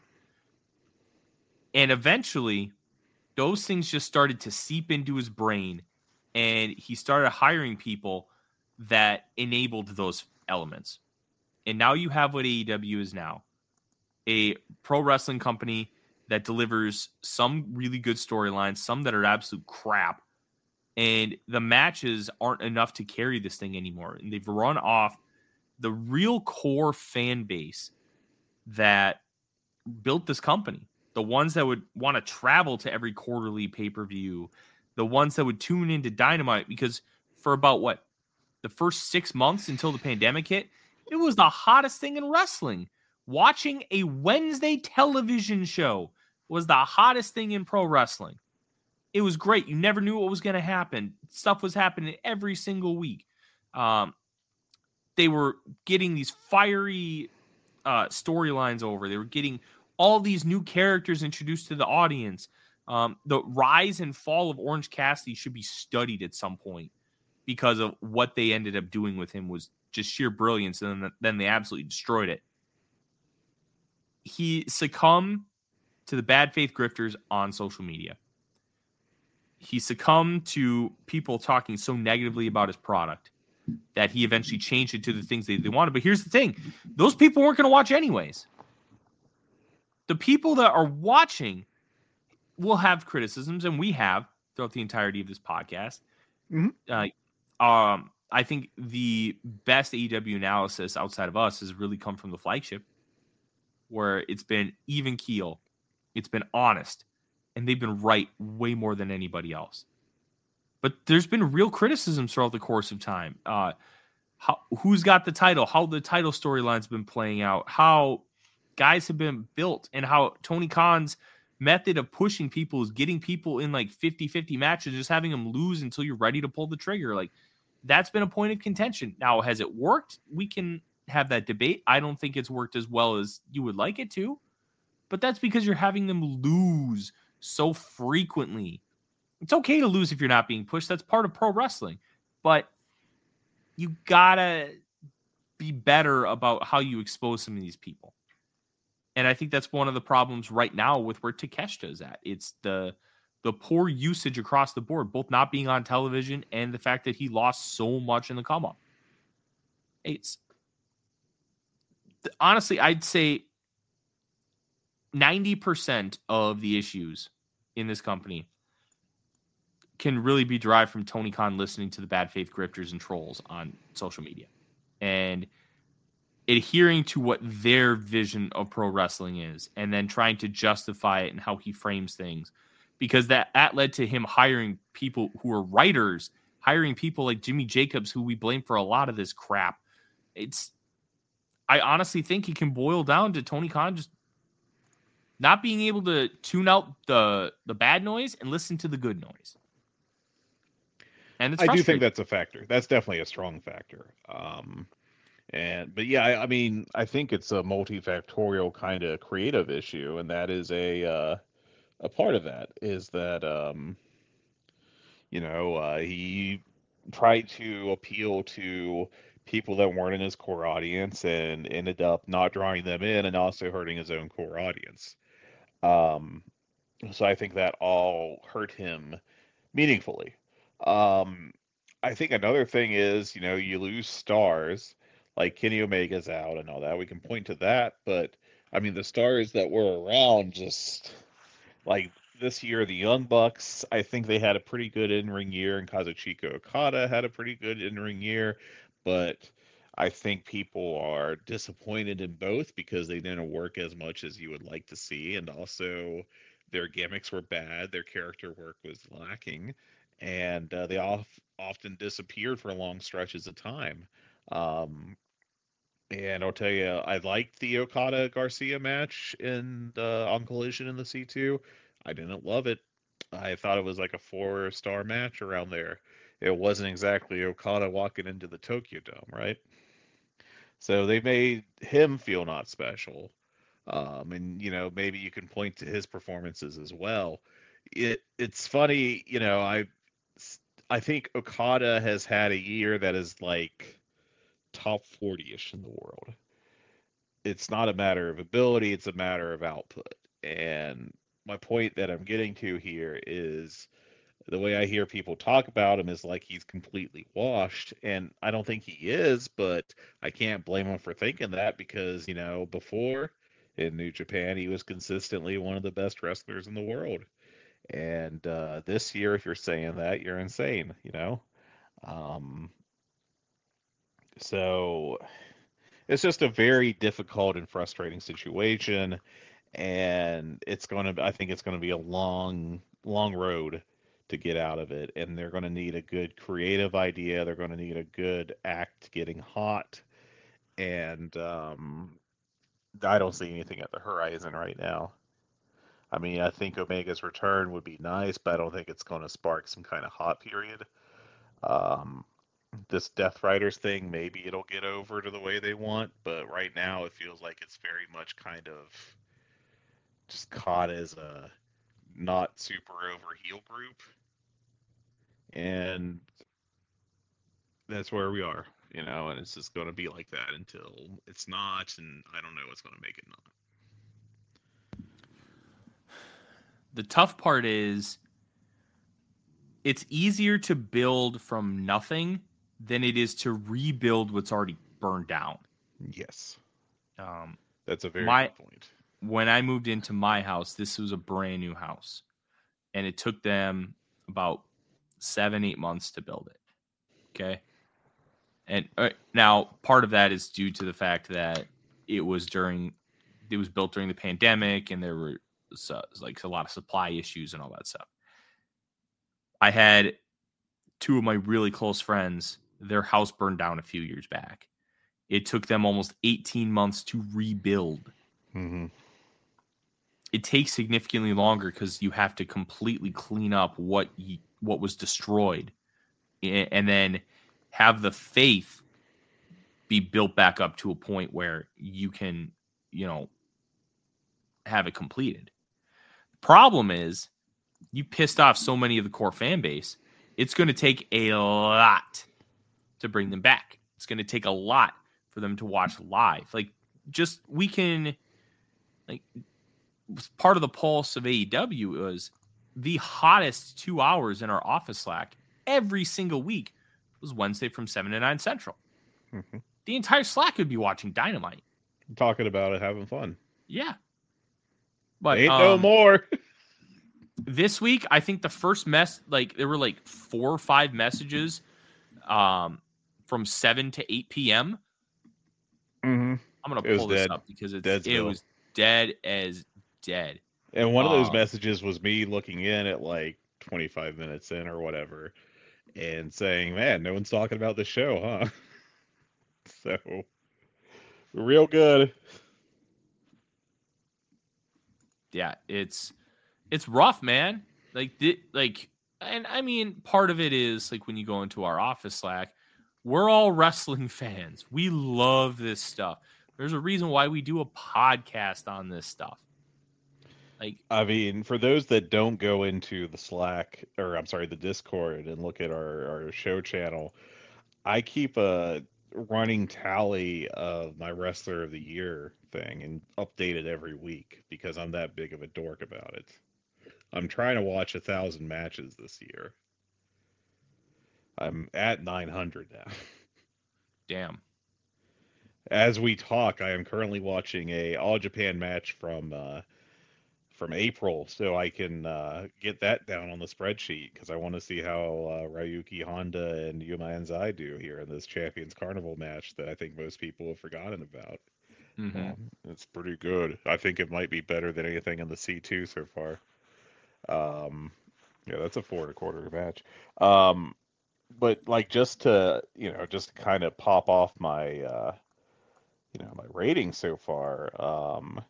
And eventually, those things just started to seep into his brain, and he started hiring people that enabled those elements. And now you have what A E W is now, a pro wrestling company that delivers some really good storylines, some that are absolute crap. And the matches aren't enough to carry this thing anymore. And they've run off the real core fan base that built this company. The ones that would want to travel to every quarterly pay-per-view. The ones that would tune into Dynamite. Because for about, what, the first six months until the pandemic hit, it was the hottest thing in wrestling. Watching a Wednesday television show was the hottest thing in pro wrestling. It was great. You never knew what was going to happen. Stuff was happening every single week. Um, they were getting these fiery uh, storylines over. They were getting all these new characters introduced to the audience. Um, the rise and fall of Orange Cassidy should be studied at some point because of what they ended up doing with him was just sheer brilliance, and then, then they absolutely destroyed it. He succumbed to the bad faith grifters on social media. He succumbed to people talking so negatively about his product that he eventually changed it to the things they, they wanted. But here's the thing. Those people weren't going to watch anyways. The people that are watching will have criticisms, and we have throughout the entirety of this podcast. Mm-hmm. Uh, um, I think the best A E W analysis outside of us has really come from the flagship, where it's been even keel. It's been honest. And they've been right way more than anybody else. But there's been real criticisms throughout the course of time. Uh, how, who's got the title, how the title storyline's been playing out, how guys have been built, and how Tony Khan's method of pushing people is getting people in like fifty-fifty matches, just having them lose until you're ready to pull the trigger. Like, that's been a point of contention. Now, has it worked? We can have that debate. I don't think it's worked as well as you would like it to. But that's because you're having them lose so frequently. It's okay to lose if you're not being pushed. That's part of pro wrestling. But you gotta be better about how you expose some of these people. And I think that's one of the problems right now with where Takeshita is at. It's the the poor usage across the board, both not being on television and the fact that he lost so much in the come up. It's honestly, I'd say ninety percent of the issues in this company can really be derived from Tony Khan listening to the bad faith grifters and trolls on social media and adhering to what their vision of pro wrestling is, and then trying to justify it and how he frames things, because that, that led to him hiring people who are writers, hiring people like Jimmy Jacobs, who we blame for a lot of this crap. It's, I honestly think it can boil down to Tony Khan just Not being able to tune out the the bad noise and listen to the good noise. And it's I do think that's a factor. That's definitely a strong factor. Um, and but yeah, I, I mean, I think it's a multifactorial kind of creative issue, and that is a uh, a part of that is that um, you know uh, he tried to appeal to people that weren't in his core audience and ended up not drawing them in and also hurting his own core audience. Um, so I think that all hurt him meaningfully. Um, I think another thing is, you know, you lose stars like Kenny Omega's out and all that. We can point to that, but I mean, the stars that were around just like this year, the Young Bucks, I think they had a pretty good in-ring year, and Kazuchika Okada had a pretty good in-ring year, but I think people are disappointed in both because they didn't work as much as you would like to see, and also their gimmicks were bad, their character work was lacking, and uh, they off, often disappeared for long stretches of time. Um, and I'll tell you, I liked the Okada Garcia match in the on Collision in the C two. I didn't love it. I thought it was like a four star match around there. It wasn't exactly Okada walking into the Tokyo Dome, right? So they made him feel not special. Um, and you know, maybe you can point to his performances as well. It it's funny, you know, I I think Okada has had a year that is like top forty-ish in the world. It's not a matter of ability, it's a matter of output. And my point that I'm getting to here is the way I hear people talk about him is like he's completely washed, and I don't think he is, but I can't blame him for thinking that because, you know, before in New Japan, he was consistently one of the best wrestlers in the world. And uh, this year, if you're saying that, you're insane, you know? Um, so it's just a very difficult and frustrating situation, and it's going to, I think it's going to be a long, long road to get out of it, and they're going to need a good creative idea. They're going to need a good act getting hot, and um, I don't see anything at the horizon right now. I mean, I think Omega's return would be nice, but I don't think it's going to spark some kind of hot period. Um, this Death Riders thing, maybe it'll get over to the way they want, but right now it feels like it's very much kind of just caught as a not super over heel group. And that's where we are, you know, and it's just going to be like that until it's not, and I don't know what's going to make it not. The tough part is it's easier to build from nothing than it is to rebuild what's already burned down. Yes. Um, That's a very my, good point. When I moved into my house, this was a brand new house, and it took them about seven, eight months to build it. Okay. And uh, now part of that is due to the fact that it was during, it was built during the pandemic, and there were so, like a lot of supply issues and all that stuff. I had two of my really close friends, their house burned down a few years back. It took them almost eighteen months to rebuild. Mm-hmm. It takes significantly longer because you have to completely clean up what you, what was destroyed, and then have the faith be built back up to a point where you can, you know, have it completed. The problem is you pissed off so many of the core fan base. It's going to take a lot to bring them back. It's going to take a lot for them to watch live. Like, just, we can, like, part of the pulse of A E W was the hottest two hours in our office Slack every single week was Wednesday from seven to nine Central. Mm-hmm. The entire Slack would be watching Dynamite. Talking about it, having fun. Yeah. But Ain't um, no more. this week, I think the first mess, like there were like four or five messages um, from seven to eight p.m. Mm-hmm. I'm going to pull this dead. up because it's, it was dead as dead. And one of those um, messages was me looking in at like twenty-five minutes in or whatever and saying, man, no one's talking about this show, huh? So, real good. yeah, it's it's rough, man. Like, th- like, and I mean, part of it is like when you go into our office Slack, we're all wrestling fans. We love this stuff. There's a reason why we do a podcast on this stuff. Like, I mean, for those that don't go into the Slack, or I'm sorry, the Discord and look at our, our show channel, I keep a running tally of my Wrestler of the Year thing and update it every week because I'm that big of a dork about it. I'm trying to watch a thousand matches this year. I'm at nine hundred now. damn. As we talk, I am currently watching a All Japan match from uh, from April, so I can uh, get that down on the spreadsheet because I want to see how uh, Ryuki Honda and Yuma Enzai do here in this Champions Carnival match that I think most people have forgotten about. Mm-hmm. Um, it's pretty good. I think it might be better than anything in the C two so far. Um, yeah, that's a four and a quarter match. Um, but like just to you know, just kind of pop off my uh, you know my rating so far. Um,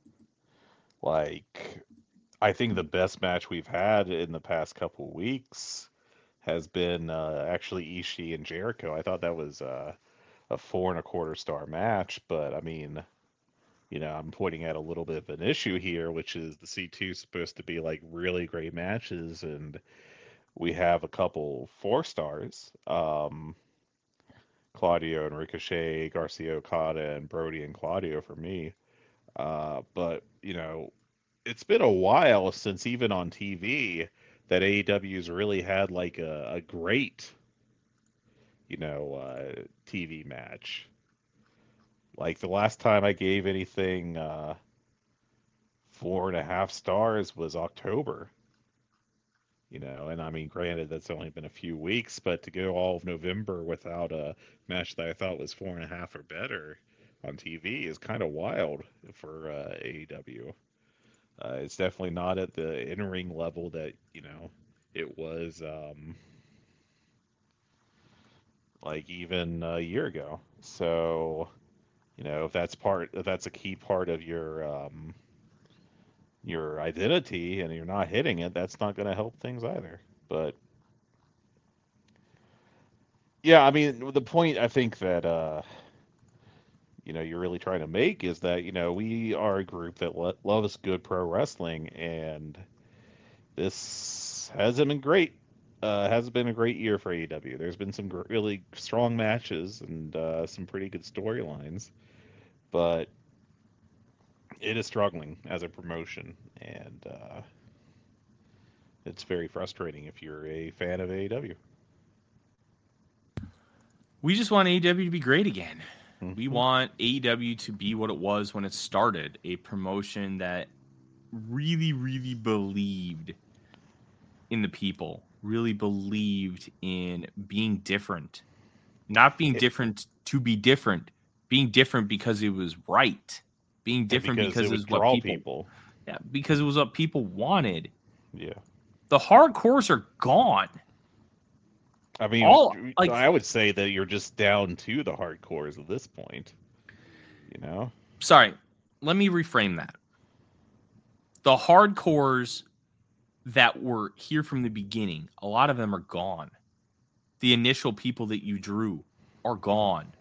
Like, I think the best match we've had in the past couple weeks has been uh, actually Ishii and Jericho. I thought that was uh, a four and a quarter star match, but I mean, you know, I'm pointing at a little bit of an issue here, which is the C two is supposed to be like really great matches, and we have a couple four stars. Um, Claudio and Ricochet, Garcia Okada, and Brody and Claudio for me. Uh, but, you know, it's been a while since even on T V that A E W's really had like a, a great, you know, uh, T V match. Like the last time I gave anything uh, four and a half stars was October. You know, and I mean, granted, that's only been a few weeks, but to go all of November without a match that I thought was four and a half or better on T V is kind of wild for uh, A E W. Uh, it's definitely not at the in-ring level that, you know, it was um, like even a year ago. So, you know, if that's part, if that's a key part of your um, your identity and you're not hitting it, that's not going to help things either. But yeah, I mean, the point I think that uh, you know you're really trying to make is that you know we are a group that lo- loves good pro wrestling, and this hasn't been great. Uh, hasn't been a great year for A E W. There's been some gr- really strong matches and uh, some pretty good storylines, but it is struggling as a promotion, and uh, it's very frustrating if you're a fan of A E W. We just want A E W to be great again. Mm-hmm. We want A E W to be what it was when it started, a promotion that really, really believed in the people, really believed in being different. Not being It- different to be different, being different because it was right. Being different because, because it it would was what draw people, people. Yeah, because it was what people wanted. Yeah. The hardcores are gone. I mean, All, like- I would say that you're just down to the hardcores at this point. You know? Sorry, let me reframe that. The hardcores that were here from the beginning, a lot of them are gone. The initial people that you drew are gone.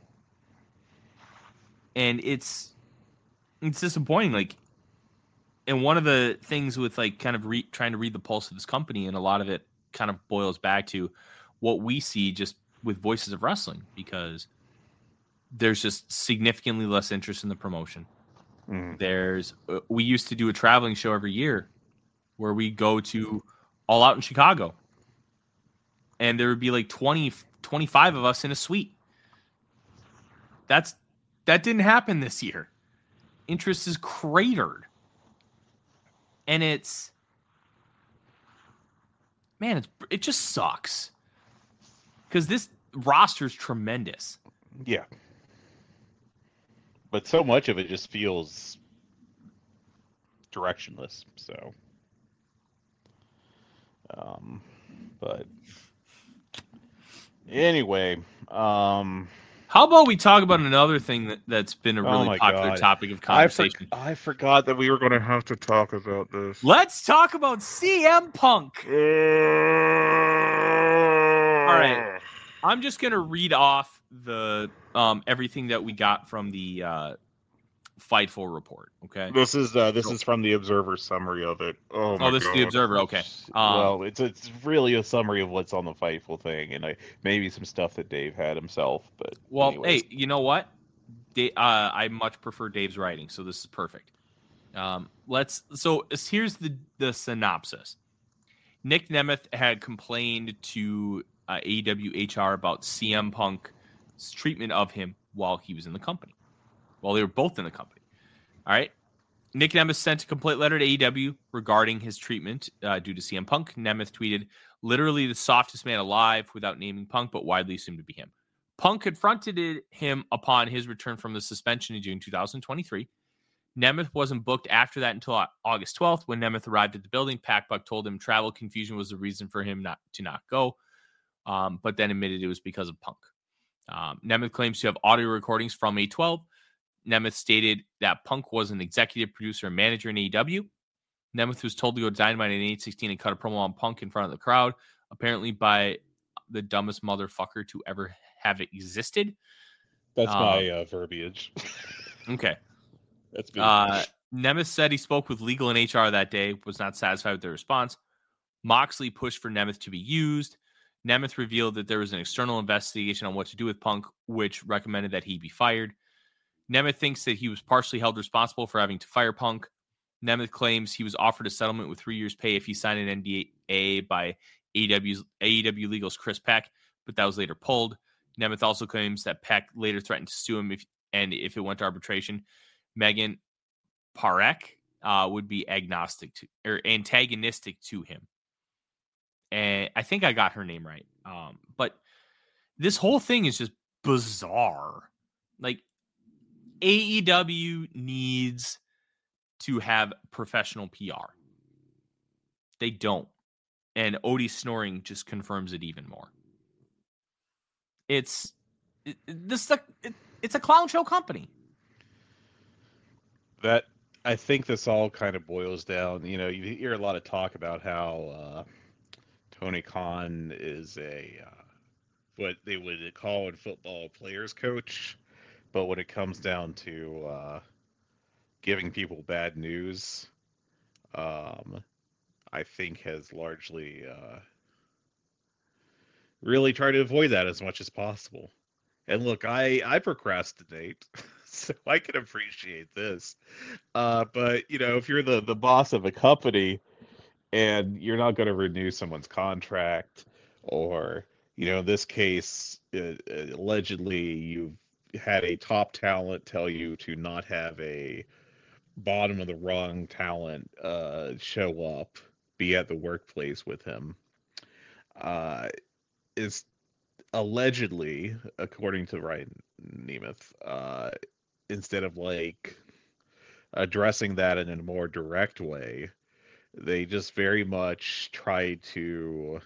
And it's it's disappointing. Like, and one of the things with like kind of re- trying to read the pulse of this company, and a lot of it kind of boils back to what we see just with Voices of Wrestling, because there's just significantly less interest in the promotion. Mm. There's uh, we used to do a traveling show every year where we go to All Out in Chicago, and there would be like twenty, twenty-five of us in a suite. That's that didn't happen this year. Interest is cratered, and it's man, it's it just sucks because this roster is tremendous. Yeah. But so much of it just feels directionless. So, um, but anyway, um, How about we talk about another thing that, that's been a Oh really my popular God. topic of I, for- conversation? I forgot that we were going to have to talk about this. Let's talk about C M Punk. All right. I'm just going to read off the um, everything that we got from the uh, Fightful report, okay? This is uh, this So- is from the Observer summary of it. Oh, my Oh, this is the God. Observer, okay. Um, well, it's it's really a summary of what's on the Fightful thing, and I, maybe some stuff that Dave had himself. But Well, anyways. hey, you know what? Da- uh, I much prefer Dave's writing, so this is perfect. Um, let's. So here's the the synopsis. Nick Nemeth had complained to uh, A E W H R about C M Punk's treatment of him while he was in the company, while they were both in the company. All right. Nick Nemeth sent a complaint letter to A E W regarding his treatment uh, due to C M Punk. Nemeth tweeted, "Literally the softest man alive," without naming Punk, but widely assumed to be him. Punk confronted him upon his return from the suspension in June two thousand twenty-three. Nemeth wasn't booked after that until August twelfth. When Nemeth arrived at the building, PacBuck told him travel confusion was the reason for him not to not go, um, but then admitted it was because of Punk. Um, Nemeth claims to have audio recordings from A twelve. Nemeth stated that Punk was an executive producer and manager in A E W. Nemeth was told to go to Dynamite in eight sixteen and cut a promo on Punk in front of the crowd, apparently by the dumbest motherfucker to ever have existed. That's um, my uh, verbiage. Okay. That's good. Uh, Nemeth said he spoke with legal and H R that day, was not satisfied with their response. Moxley pushed for Nemeth to be used. Nemeth revealed that there was an external investigation on what to do with Punk, which recommended that he be fired. Nemeth thinks that he was partially held responsible for having to fire Punk. Nemeth claims he was offered a settlement with three years' pay if he signed an N D A by A E W's, A E W Legal's Chris Peck, but that was later pulled. Nemeth also claims that Peck later threatened to sue him if and if it went to arbitration. Megan Parek uh, would be agnostic to or antagonistic to him. And I think I got her name right. Um, but this whole thing is just bizarre. Like, A E W needs to have professional P R. They don't. And Odie snoring just confirms it even more. It's it, this it, it's a clown show company. That I think this all kind of boils down. You know, you hear a lot of talk about how uh, Tony Khan is a uh, what they would call in football a player's coach, but when it comes down to uh, giving people bad news, um, I think has largely uh, really tried to avoid that as much as possible. And look, I I procrastinate, so I can appreciate this. Uh, but you know, if you're the the boss of a company and you're not going to renew someone's contract, or you know, in this case, uh, allegedly you've had a top talent tell you to not have a bottom of the rung talent uh, show up, be at the workplace with him, uh, is allegedly, according to Ryan Nemeth, uh, instead of like addressing that in a more direct way, they just very much try to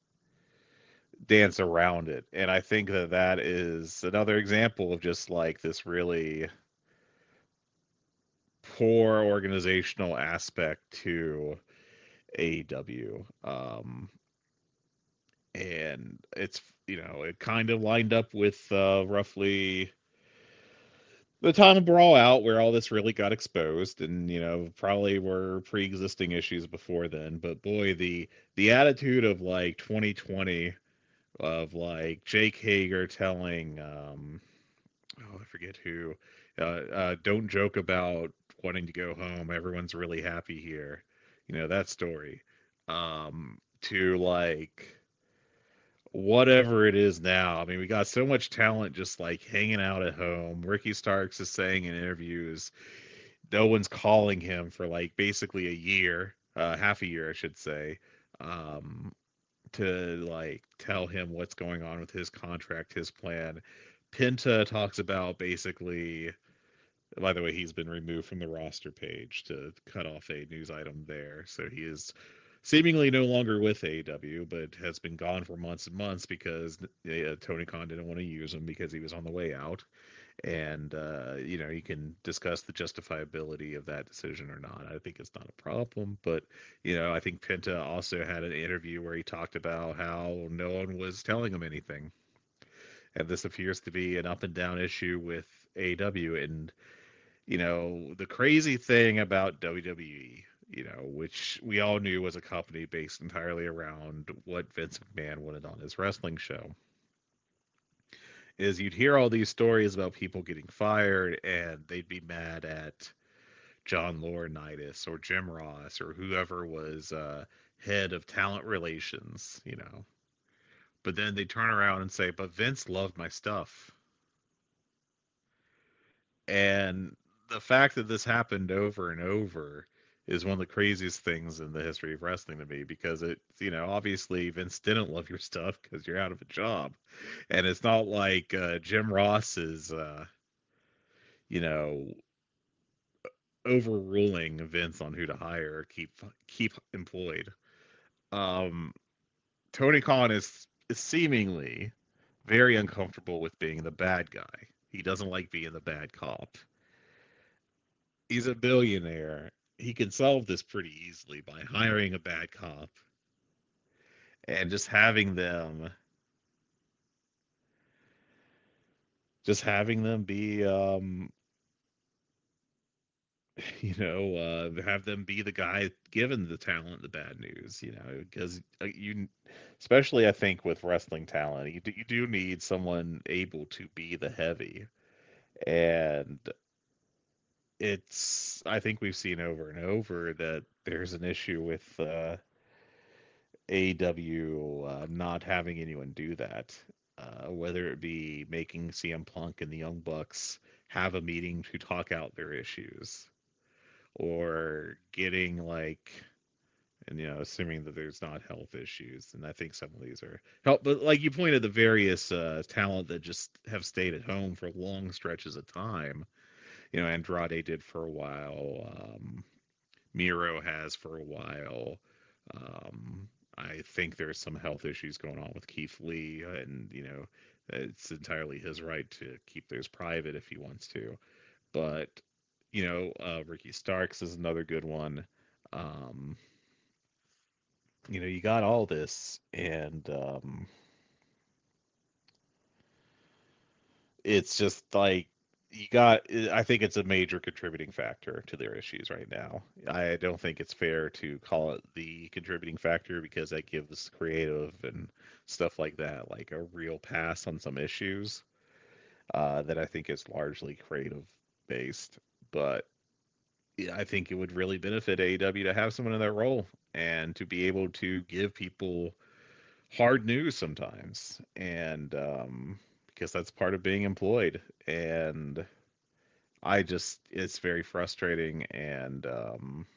dance around it. And I think that that is another example of just like this really poor organizational aspect to A E W. Um, and it's, you know, it kind of lined up with uh, roughly the time of Brawl Out, where all this really got exposed, and you know, probably were pre-existing issues before then. But boy, the the attitude of like twenty twenty, of like Jake Hager telling, um, oh, I forget who, uh, uh, don't joke about wanting to go home. Everyone's really happy here. You know, that story. Um, to like whatever it is now. I mean, we got so much talent just like hanging out at home. Ricky Starks is saying in interviews, no one's calling him for like basically a year, uh, half a year, I should say, um, to like tell him what's going on with his contract, his plan. Penta talks about basically, by the way, he's been removed from the roster page to cut off a news item there. So he is seemingly no longer with A E W, but has been gone for months and months because uh, Tony Khan didn't want to use him because he was on the way out. And, uh, you know, you can discuss the justifiability of that decision or not. I think it's not a problem. But, you know, I think Penta also had an interview where he talked about how no one was telling him anything. And this appears to be an up and down issue with A E W. And, you know, the crazy thing about W W E, you know, which we all knew was a company based entirely around what Vince McMahon wanted on his wrestling show, is you'd hear all these stories about people getting fired and they'd be mad at John Laurinaitis or Jim Ross or whoever was uh, head of talent relations, you know. But then they turn around and say, but Vince loved my stuff. And the fact that this happened over and over is one of the craziest things in the history of wrestling to me, because it, you know, obviously Vince didn't love your stuff because you're out of a job. And it's not like uh, Jim Ross is, uh, you know, overruling Vince on who to hire or keep, keep employed. Um, Tony Khan is, is seemingly very uncomfortable with being the bad guy. He doesn't like being the bad cop. He's a billionaire. He can solve this pretty easily by hiring a bad cop and just having them just having them be um you know uh have them be the guy giving the talent the bad news, you know, because you, especially I think with wrestling talent, you do, you do need someone able to be the heavy. And it's, I think we've seen over and over that there's an issue with uh, A E W uh, not having anyone do that, uh, whether it be making C M Punk and the Young Bucks have a meeting to talk out their issues, or getting like, and you know, assuming that there's not health issues, and I think some of these are help, but like you pointed, the various uh, talent that just have stayed at home for long stretches of time. You know, Andrade did for a while. Um, Miro has for a while. Um, I think there's some health issues going on with Keith Lee, and you know, it's entirely his right to keep those private if he wants to. But you know, uh, Ricky Starks is another good one. Um, you know, you got all this, and um, it's just like. You got, I think it's a major contributing factor to their issues right now. I don't think it's fair to call it the contributing factor, because that gives creative and stuff like that like a real pass on some issues uh, that I think is largely creative based. But I think it would really benefit A E W to have someone in that role and to be able to give people hard news sometimes. And, um, because that's part of being employed. And I just, it's very frustrating. And um,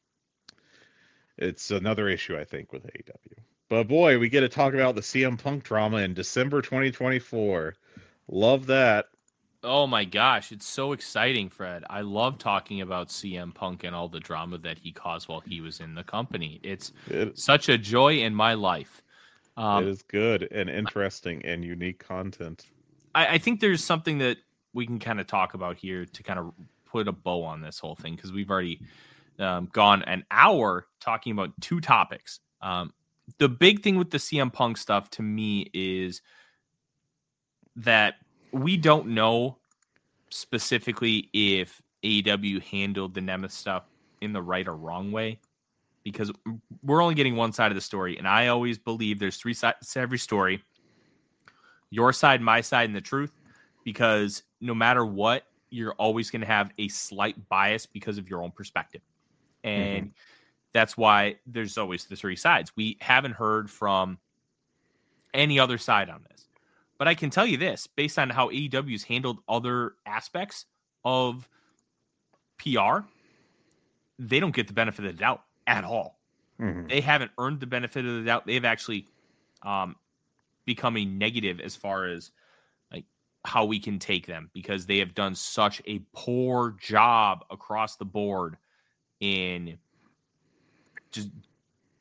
it's another issue, I think, with A E W. But boy, we get to talk about the C M Punk drama in December twenty twenty-four. Love that. Oh my gosh, it's so exciting, Fred. I love talking about C M Punk and all the drama that he caused while he was in the company. It's it, such a joy in my life. Um, it is good and interesting and unique content. I, I think there's something that we can kind of talk about here to kind of put a bow on this whole thing, because we've already um, gone an hour talking about two topics. Um, the big thing with the C M Punk stuff to me is that we don't know specifically if A E W handled the Nemeth stuff in the right or wrong way, because we're only getting one side of the story. And I always believe there's three sides to every story: your side, my side, and the truth. Because no matter what, you're always going to have a slight bias because of your own perspective. And mm-hmm. that's why there's always the three sides. We haven't heard from any other side on this. But I can tell you this, based on how A E W's handled other aspects of P R, they don't get the benefit of the doubt at all. Mm-hmm. They haven't earned the benefit of the doubt. They've actually um, become a negative as far as like how we can take them, because they have done such a poor job across the board in just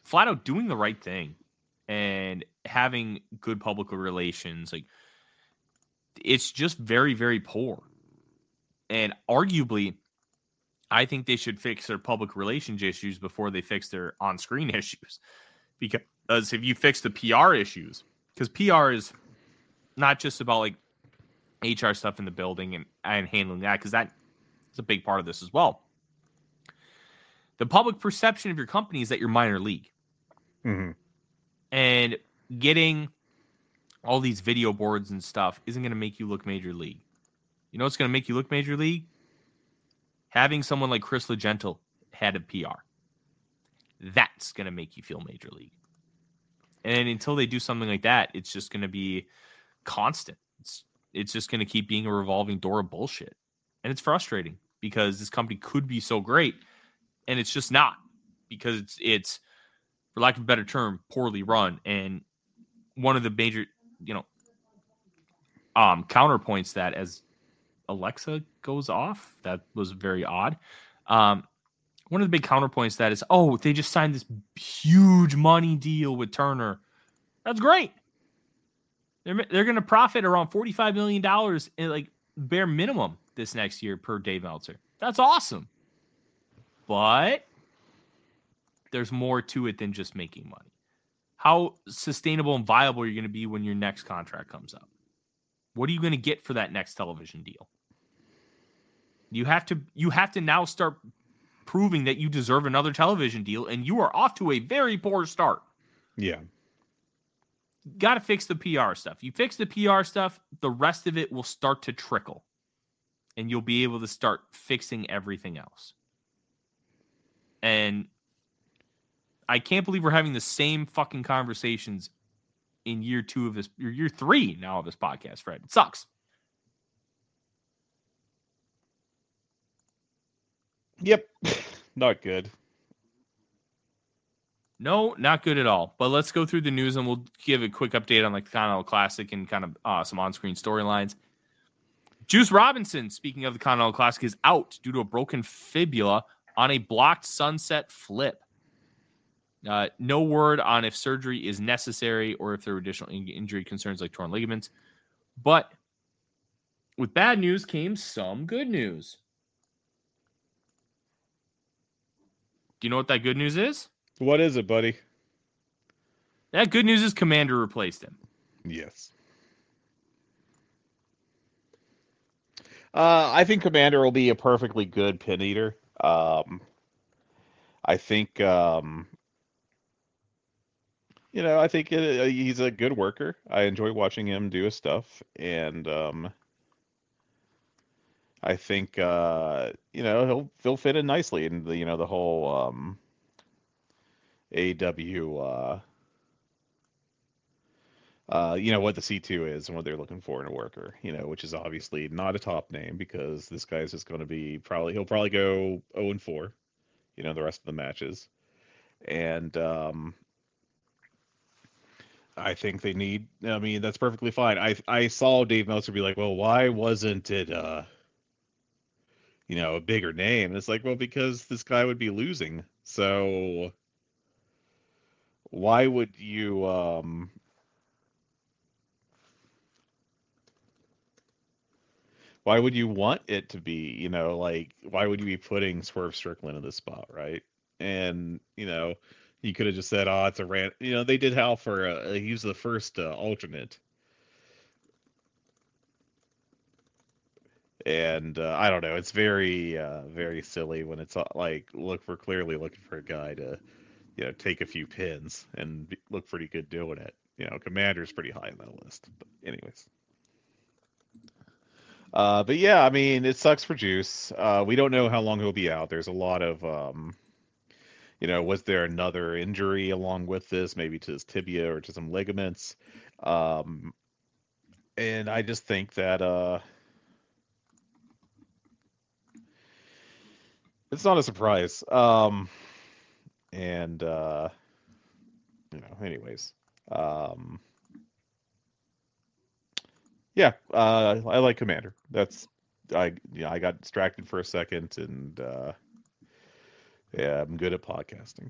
flat out doing the right thing and having good public relations. Like, it's just very, very poor. And arguably, I think they should fix their public relations issues before they fix their on-screen issues. Because if you fix the P R issues, because P R is not just about like H R stuff in the building and, and handling that, because that is a big part of this as well. The public perception of your company is that you're minor league. Mm-hmm. And getting all these video boards and stuff isn't going to make you look major league. You know what's going to make you look major league? Having someone like Chris Legentil head of P R. That's going to make you feel major league. And until they do something like that, it's just going to be constant. It's, it's just going to keep being a revolving door of bullshit. And it's frustrating because this company could be so great, and it's just not, because it's, it's for lack of a better term, poorly run. And one of the major, you know, um, counterpoints that as Alexa goes off, that was very odd. Um, one of the big counterpoints to that is, oh, they just signed this huge money deal with Turner. That's great. They're they're going to profit around forty-five million dollars in like bare minimum this next year per Dave Meltzer. That's awesome. But there's more to it than just making money. How sustainable and viable are you going to be when your next contract comes up? What are you going to get for that next television deal? You have to you have to now start proving that you deserve another television deal, and you are off to a very poor start. Yeah. Got to fix the P R stuff. You fix the P R stuff, the rest of it will start to trickle, and you'll be able to start fixing everything else. And I can't believe we're having the same fucking conversations in year two of this, or year three now of this podcast, Fred. It sucks. Yep. Not good. No, not good at all. But let's go through the news and we'll give a quick update on like the Continental Classic and kind of uh, some on-screen storylines. Juice Robinson, speaking of the Continental Classic, is out due to a broken fibula on a blocked sunset flip. Uh, no word on if surgery is necessary or if there are additional in- injury concerns like torn ligaments. But with bad news came some good news. Do you know what that good news is? What is it, buddy? That good news is Commander replaced him. Yes. Uh, I think Commander will be a perfectly good pin eater. Um, I think, um, you know, I think it, uh, he's a good worker. I enjoy watching him do his stuff, and um, I think uh, you know he'll he'll fit in nicely in the you know the whole um, A E W. Uh, uh, you know what the C two is and what they're looking for in a worker. You know, which is obviously not a top name because this guy's just going to be probably he'll probably go zero and four. You know, the rest of the matches, and um, I think they need. I mean, that's perfectly fine. I I saw Dave Meltzer be like, "Well, why wasn't it, uh, you know, a bigger name?" And it's like, well, because this guy would be losing. So why would you? Um, why would you want it to be? You know, like why would you be putting Swerve Strickland in this spot, right? And you know. You could have just said, "Oh, it's a rant." You know, they did Hal for uh, he was the first uh, alternate, and uh, I don't know. It's very, uh, very silly when it's uh, like look for clearly looking for a guy to, you know, take a few pins and be, look pretty good doing it. You know, Commander's pretty high on that list. But anyways, uh, but yeah, I mean, it sucks for Juice. Uh, we don't know how long he'll be out. There's a lot of. Um, You know, was there another injury along with this, maybe to his tibia or to some ligaments? Um, and I just think that uh, it's not a surprise. Um, and, uh, you know, anyways. Um, yeah, uh, I like Commander. That's, I, you know, I got distracted for a second and, uh, Yeah, I'm good at podcasting.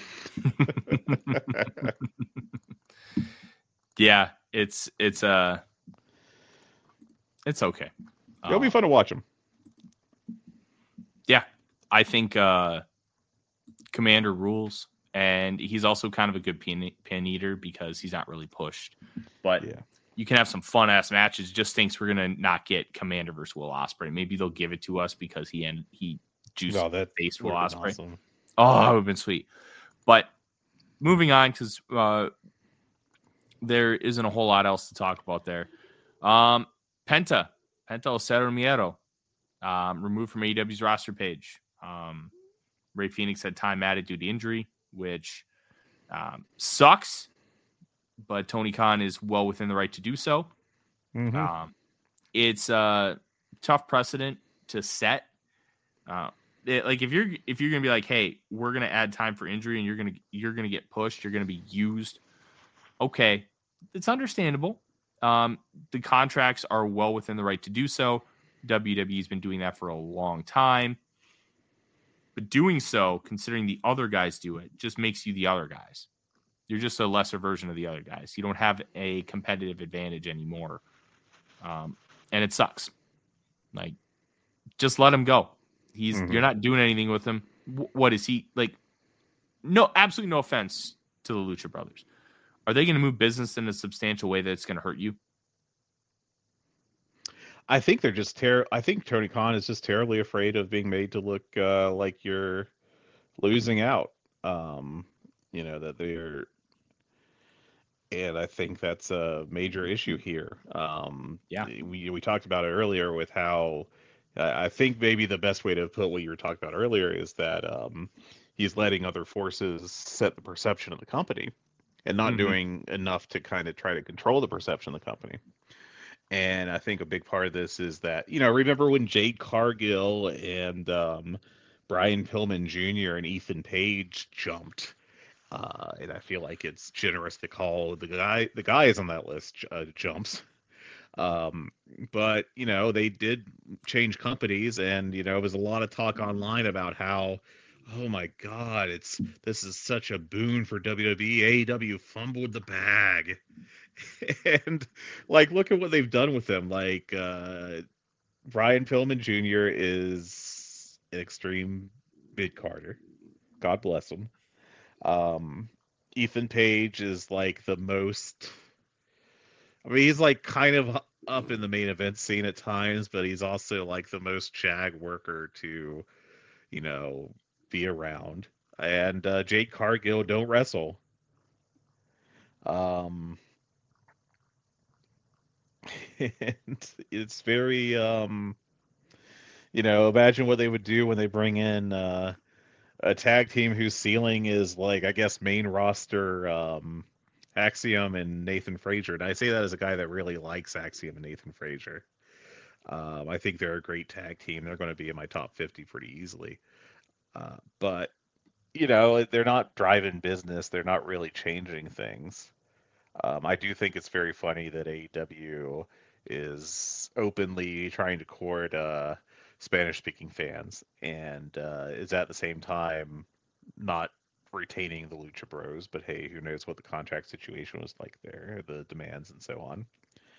Yeah, it's it's uh it's okay. It'll be Uh, fun to watch them. Yeah, I think uh, Commander rules, and he's also kind of a good pin, pin eater because he's not really pushed. But Yeah. you can have some fun ass matches. Just thinks we're gonna not get Commander versus Will Ospreay. Maybe they'll give it to us because he and he juiced No, that faced Will would've been Ospreay. awesome. Oh, it would have been sweet. But moving on, because uh, there isn't a whole lot else to talk about there. Um, Penta, Penta El Cero Miedo, um, removed from A E W's roster page. Um, Ray Phoenix had time added due to injury, which um, sucks. But Tony Khan is well within the right to do so. Mhm. Um, it's a tough precedent to set. Uh, it- like if you're if you're gonna be like, hey, we're gonna add time for injury, and you're gonna you're gonna get pushed, you're gonna be used. Okay, it's understandable. Um, the contracts are well within the right to do so. W W E's been doing that for a long time, but doing so, considering the other guys do it, just makes you the other guys. You're just a lesser version of the other guys. You don't have a competitive advantage anymore. Um, and it sucks. Like, just let him go. He's Mhm. You're not doing anything with him. W- what is he like? No, absolutely no offense to the Lucha Brothers. Are they going to move business in a substantial way that's going to hurt you? I think they're just ter- I think Tony Khan is just terribly afraid of being made to look uh, like you're losing out. Um, you know, that they're, and I think that's a major issue here. Um, Yeah. we we talked about it earlier with how I I think maybe the best way to put what you were talking about earlier is that um, he's letting other forces set the perception of the company and not Mhm. doing enough to kind of try to control the perception of the company. And I think a big part of this is that, you know, remember when Jade Cargill and um, Brian Pillman Junior and Ethan Page jumped? Uh, and I feel like it's generous to call the guy the guys on that list uh, jumps. Um, but you know, they did change companies, and you know, there was a lot of talk online about how, oh my God, it's this is such a boon for W W E. A E W fumbled the bag. And like, look at what they've done with them. Like, uh, Brian Pillman Junior is an extreme mid carder. God bless him. Um, Ethan Page is like the most. I mean, he's like kind of up in the main event scene at times, but he's also like the most jag worker to, you know, be around. And uh, Jade Cargill don't wrestle. Um, and it's very, um, you know, imagine what they would do when they bring in uh, a tag team whose ceiling is like, I guess, main roster um, Axiom and Nathan Frazier. And I say that as a guy that really likes Axiom and Nathan Frazier. Um, I think they're a great tag team. They're going to be in my top fifty pretty easily. Uh, but, you know, they're not driving business. They're not really changing things. Um, I do think it's very funny that A E W is openly trying to court uh, Spanish-speaking fans and uh, is at the same time not retaining the Lucha Bros. But hey, who knows what the contract situation was like there, the demands and so on.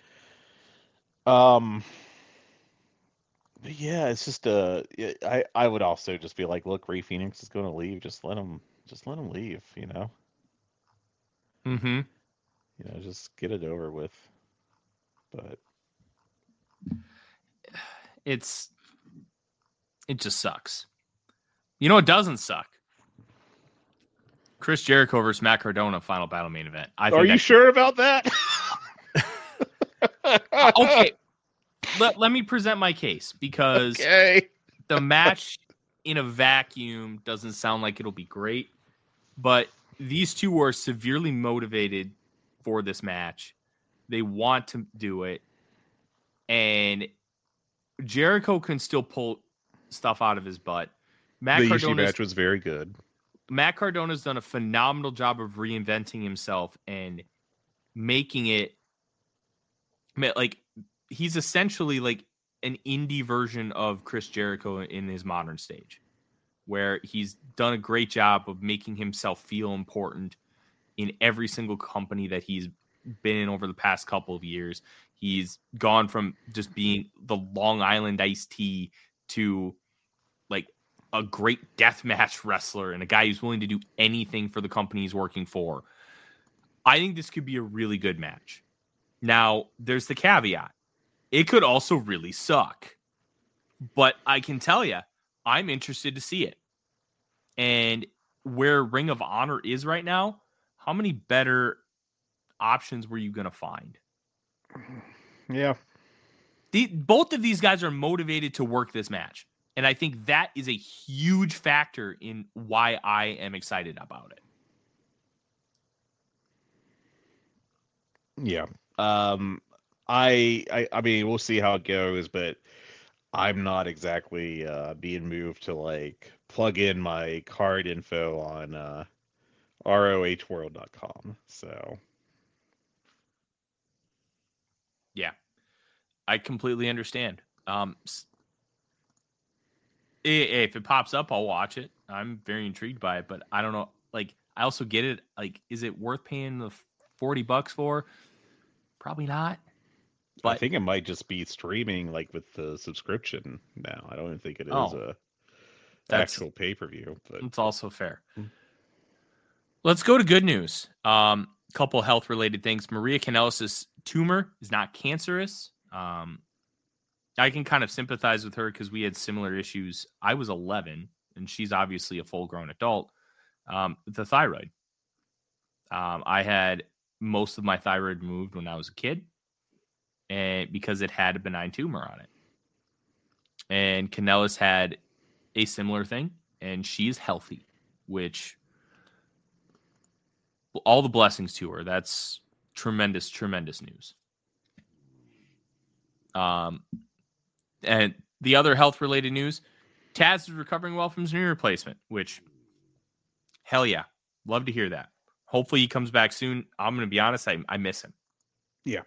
Um, but yeah, it's just uh, I I would also just be like, look, Ray Phoenix is going to leave. Just let him, just let him leave. You know. Mm-hmm. You know, just get it over with. But It's it just sucks. You know what doesn't suck? Chris Jericho versus Matt Cardona final battle main event. I think are you that- sure about that? Okay. Let, let me present my case because Okay. the match in a vacuum doesn't sound like it'll be great, but these two are severely motivated for this match. They want to do it, and Jericho can still pull stuff out of his butt. Matt The Ishii Cardona's, match was very good. Matt Cardona's done a phenomenal job of reinventing himself and making it like he's essentially like an indie version of Chris Jericho in his modern stage. where he's done a great job of making himself feel important in every single company that he's been in over the past couple of years. He's gone from just being the Long Island iced tea to like a great deathmatch wrestler and a guy who's willing to do anything for the company he's working for. I think this could be a really good match. Now, there's the caveat. It could also really suck. But I can tell you, I'm interested to see it. And where Ring of Honor is right now, how many better options were you going to find? Yeah. The, both of these guys are motivated to work this match. And I think that is a huge factor in why I am excited about it. Yeah. Um, I, I, I mean, we'll see how it goes, but I'm not exactly uh, being moved to like plug in my card info on uh, R O H world dot com. So, yeah, I completely understand. Um, if it pops up, I'll watch it. I'm very intrigued by it, but I don't know. Like, I also get it. Like, is it worth paying the forty bucks for? Probably not. But I think it might just be streaming, like with the subscription now. I don't even think it is oh, a actual pay per view. But it's also fair. Let's go to good news. Um, couple health related things. Maria Kanellis' tumor is not cancerous. Um, I can kind of sympathize with her because we had similar issues. I was eleven, and she's obviously a full grown adult. Um, the thyroid. Um, I had most of my thyroid removed when I was a kid. And because it had a benign tumor on it. And Kanellis had a similar thing, and she's healthy, which all the blessings to her. That's tremendous, tremendous news. Um, and the other health-related news, Taz is recovering well from his knee replacement, which, hell yeah, love to hear that. Hopefully he comes back soon. I'm going to be honest, I, I miss him. Yeah.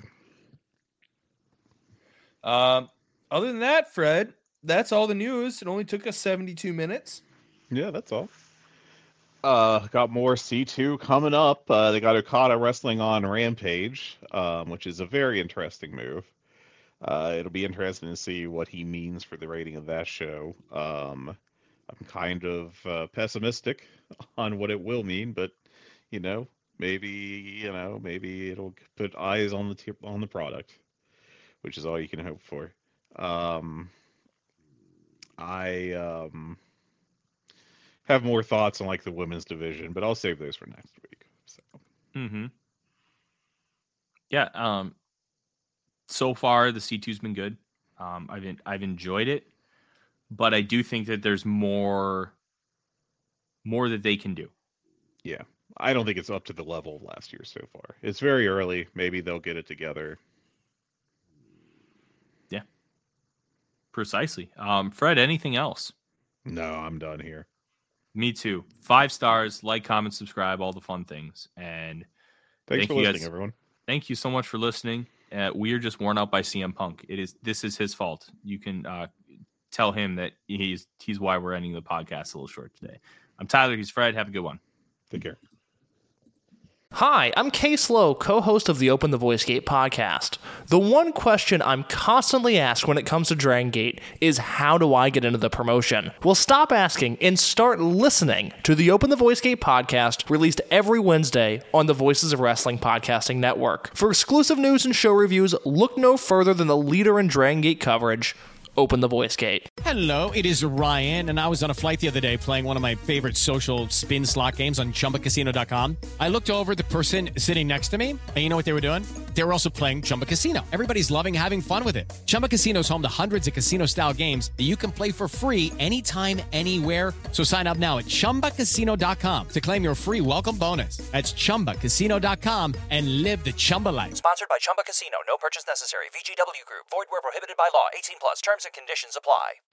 Um, other than that, Fred, that's all the news. It only took us seventy-two minutes. Yeah, that's all. Uh, got more C two coming up. Uh, they got Okada wrestling on Rampage, um, which is a very interesting move. Uh, it'll be interesting to see what he means for the rating of that show. Um, I'm kind of uh, pessimistic on what it will mean, but you know, maybe you know, maybe it'll put eyes on the t- on the product, which is all you can hope for. Um, I um, have more thoughts on like the women's division, but I'll save those for next week. So. Mm-hmm. Yeah. Um. So far, the C two's been good. Um, I've been, I've enjoyed it, but I do think that there's more, more that they can do. Yeah, I don't think it's up to the level of last year so far. It's very early. Maybe they'll get it together. Yeah, precisely. Um, Fred, anything else? No, I'm done here. Me too. Five stars, like, comment, subscribe, all the fun things. And thanks thank for you listening, guys. everyone. Thank you so much for listening. Uh, we are just worn out by C M Punk. It is this is his fault. You can uh, tell him that he's he's why we're ending the podcast a little short today. I'm Tyler. He's Fred. Have a good one. Take care. Hi, I'm Case Lowe, co-host of the Open the Voice Gate podcast. The one question I'm constantly asked when it comes to Dragon Gate is how do I get into the promotion? Well, stop asking and start listening to the Open the Voice Gate podcast, released every Wednesday on the Voices of Wrestling Podcasting Network. For exclusive news and show reviews, look no further than the leader in Dragon Gate coverage, Open the Voice Gate. Hello, it is Ryan, and I was on a flight the other day playing one of my favorite social spin slot games on Chumba Casino dot com. I looked over at the person sitting next to me, and you know what they were doing? They were also playing Chumba Casino. Everybody's loving having fun with it. Chumba Casino is home to hundreds of casino-style games that you can play for free anytime, anywhere. So sign up now at Chumba Casino dot com to claim your free welcome bonus. That's Chumba Casino dot com and live the Chumba life. Sponsored by Chumba Casino. No purchase necessary. V G W Group. Void where prohibited by law. eighteen plus. Terms and conditions apply.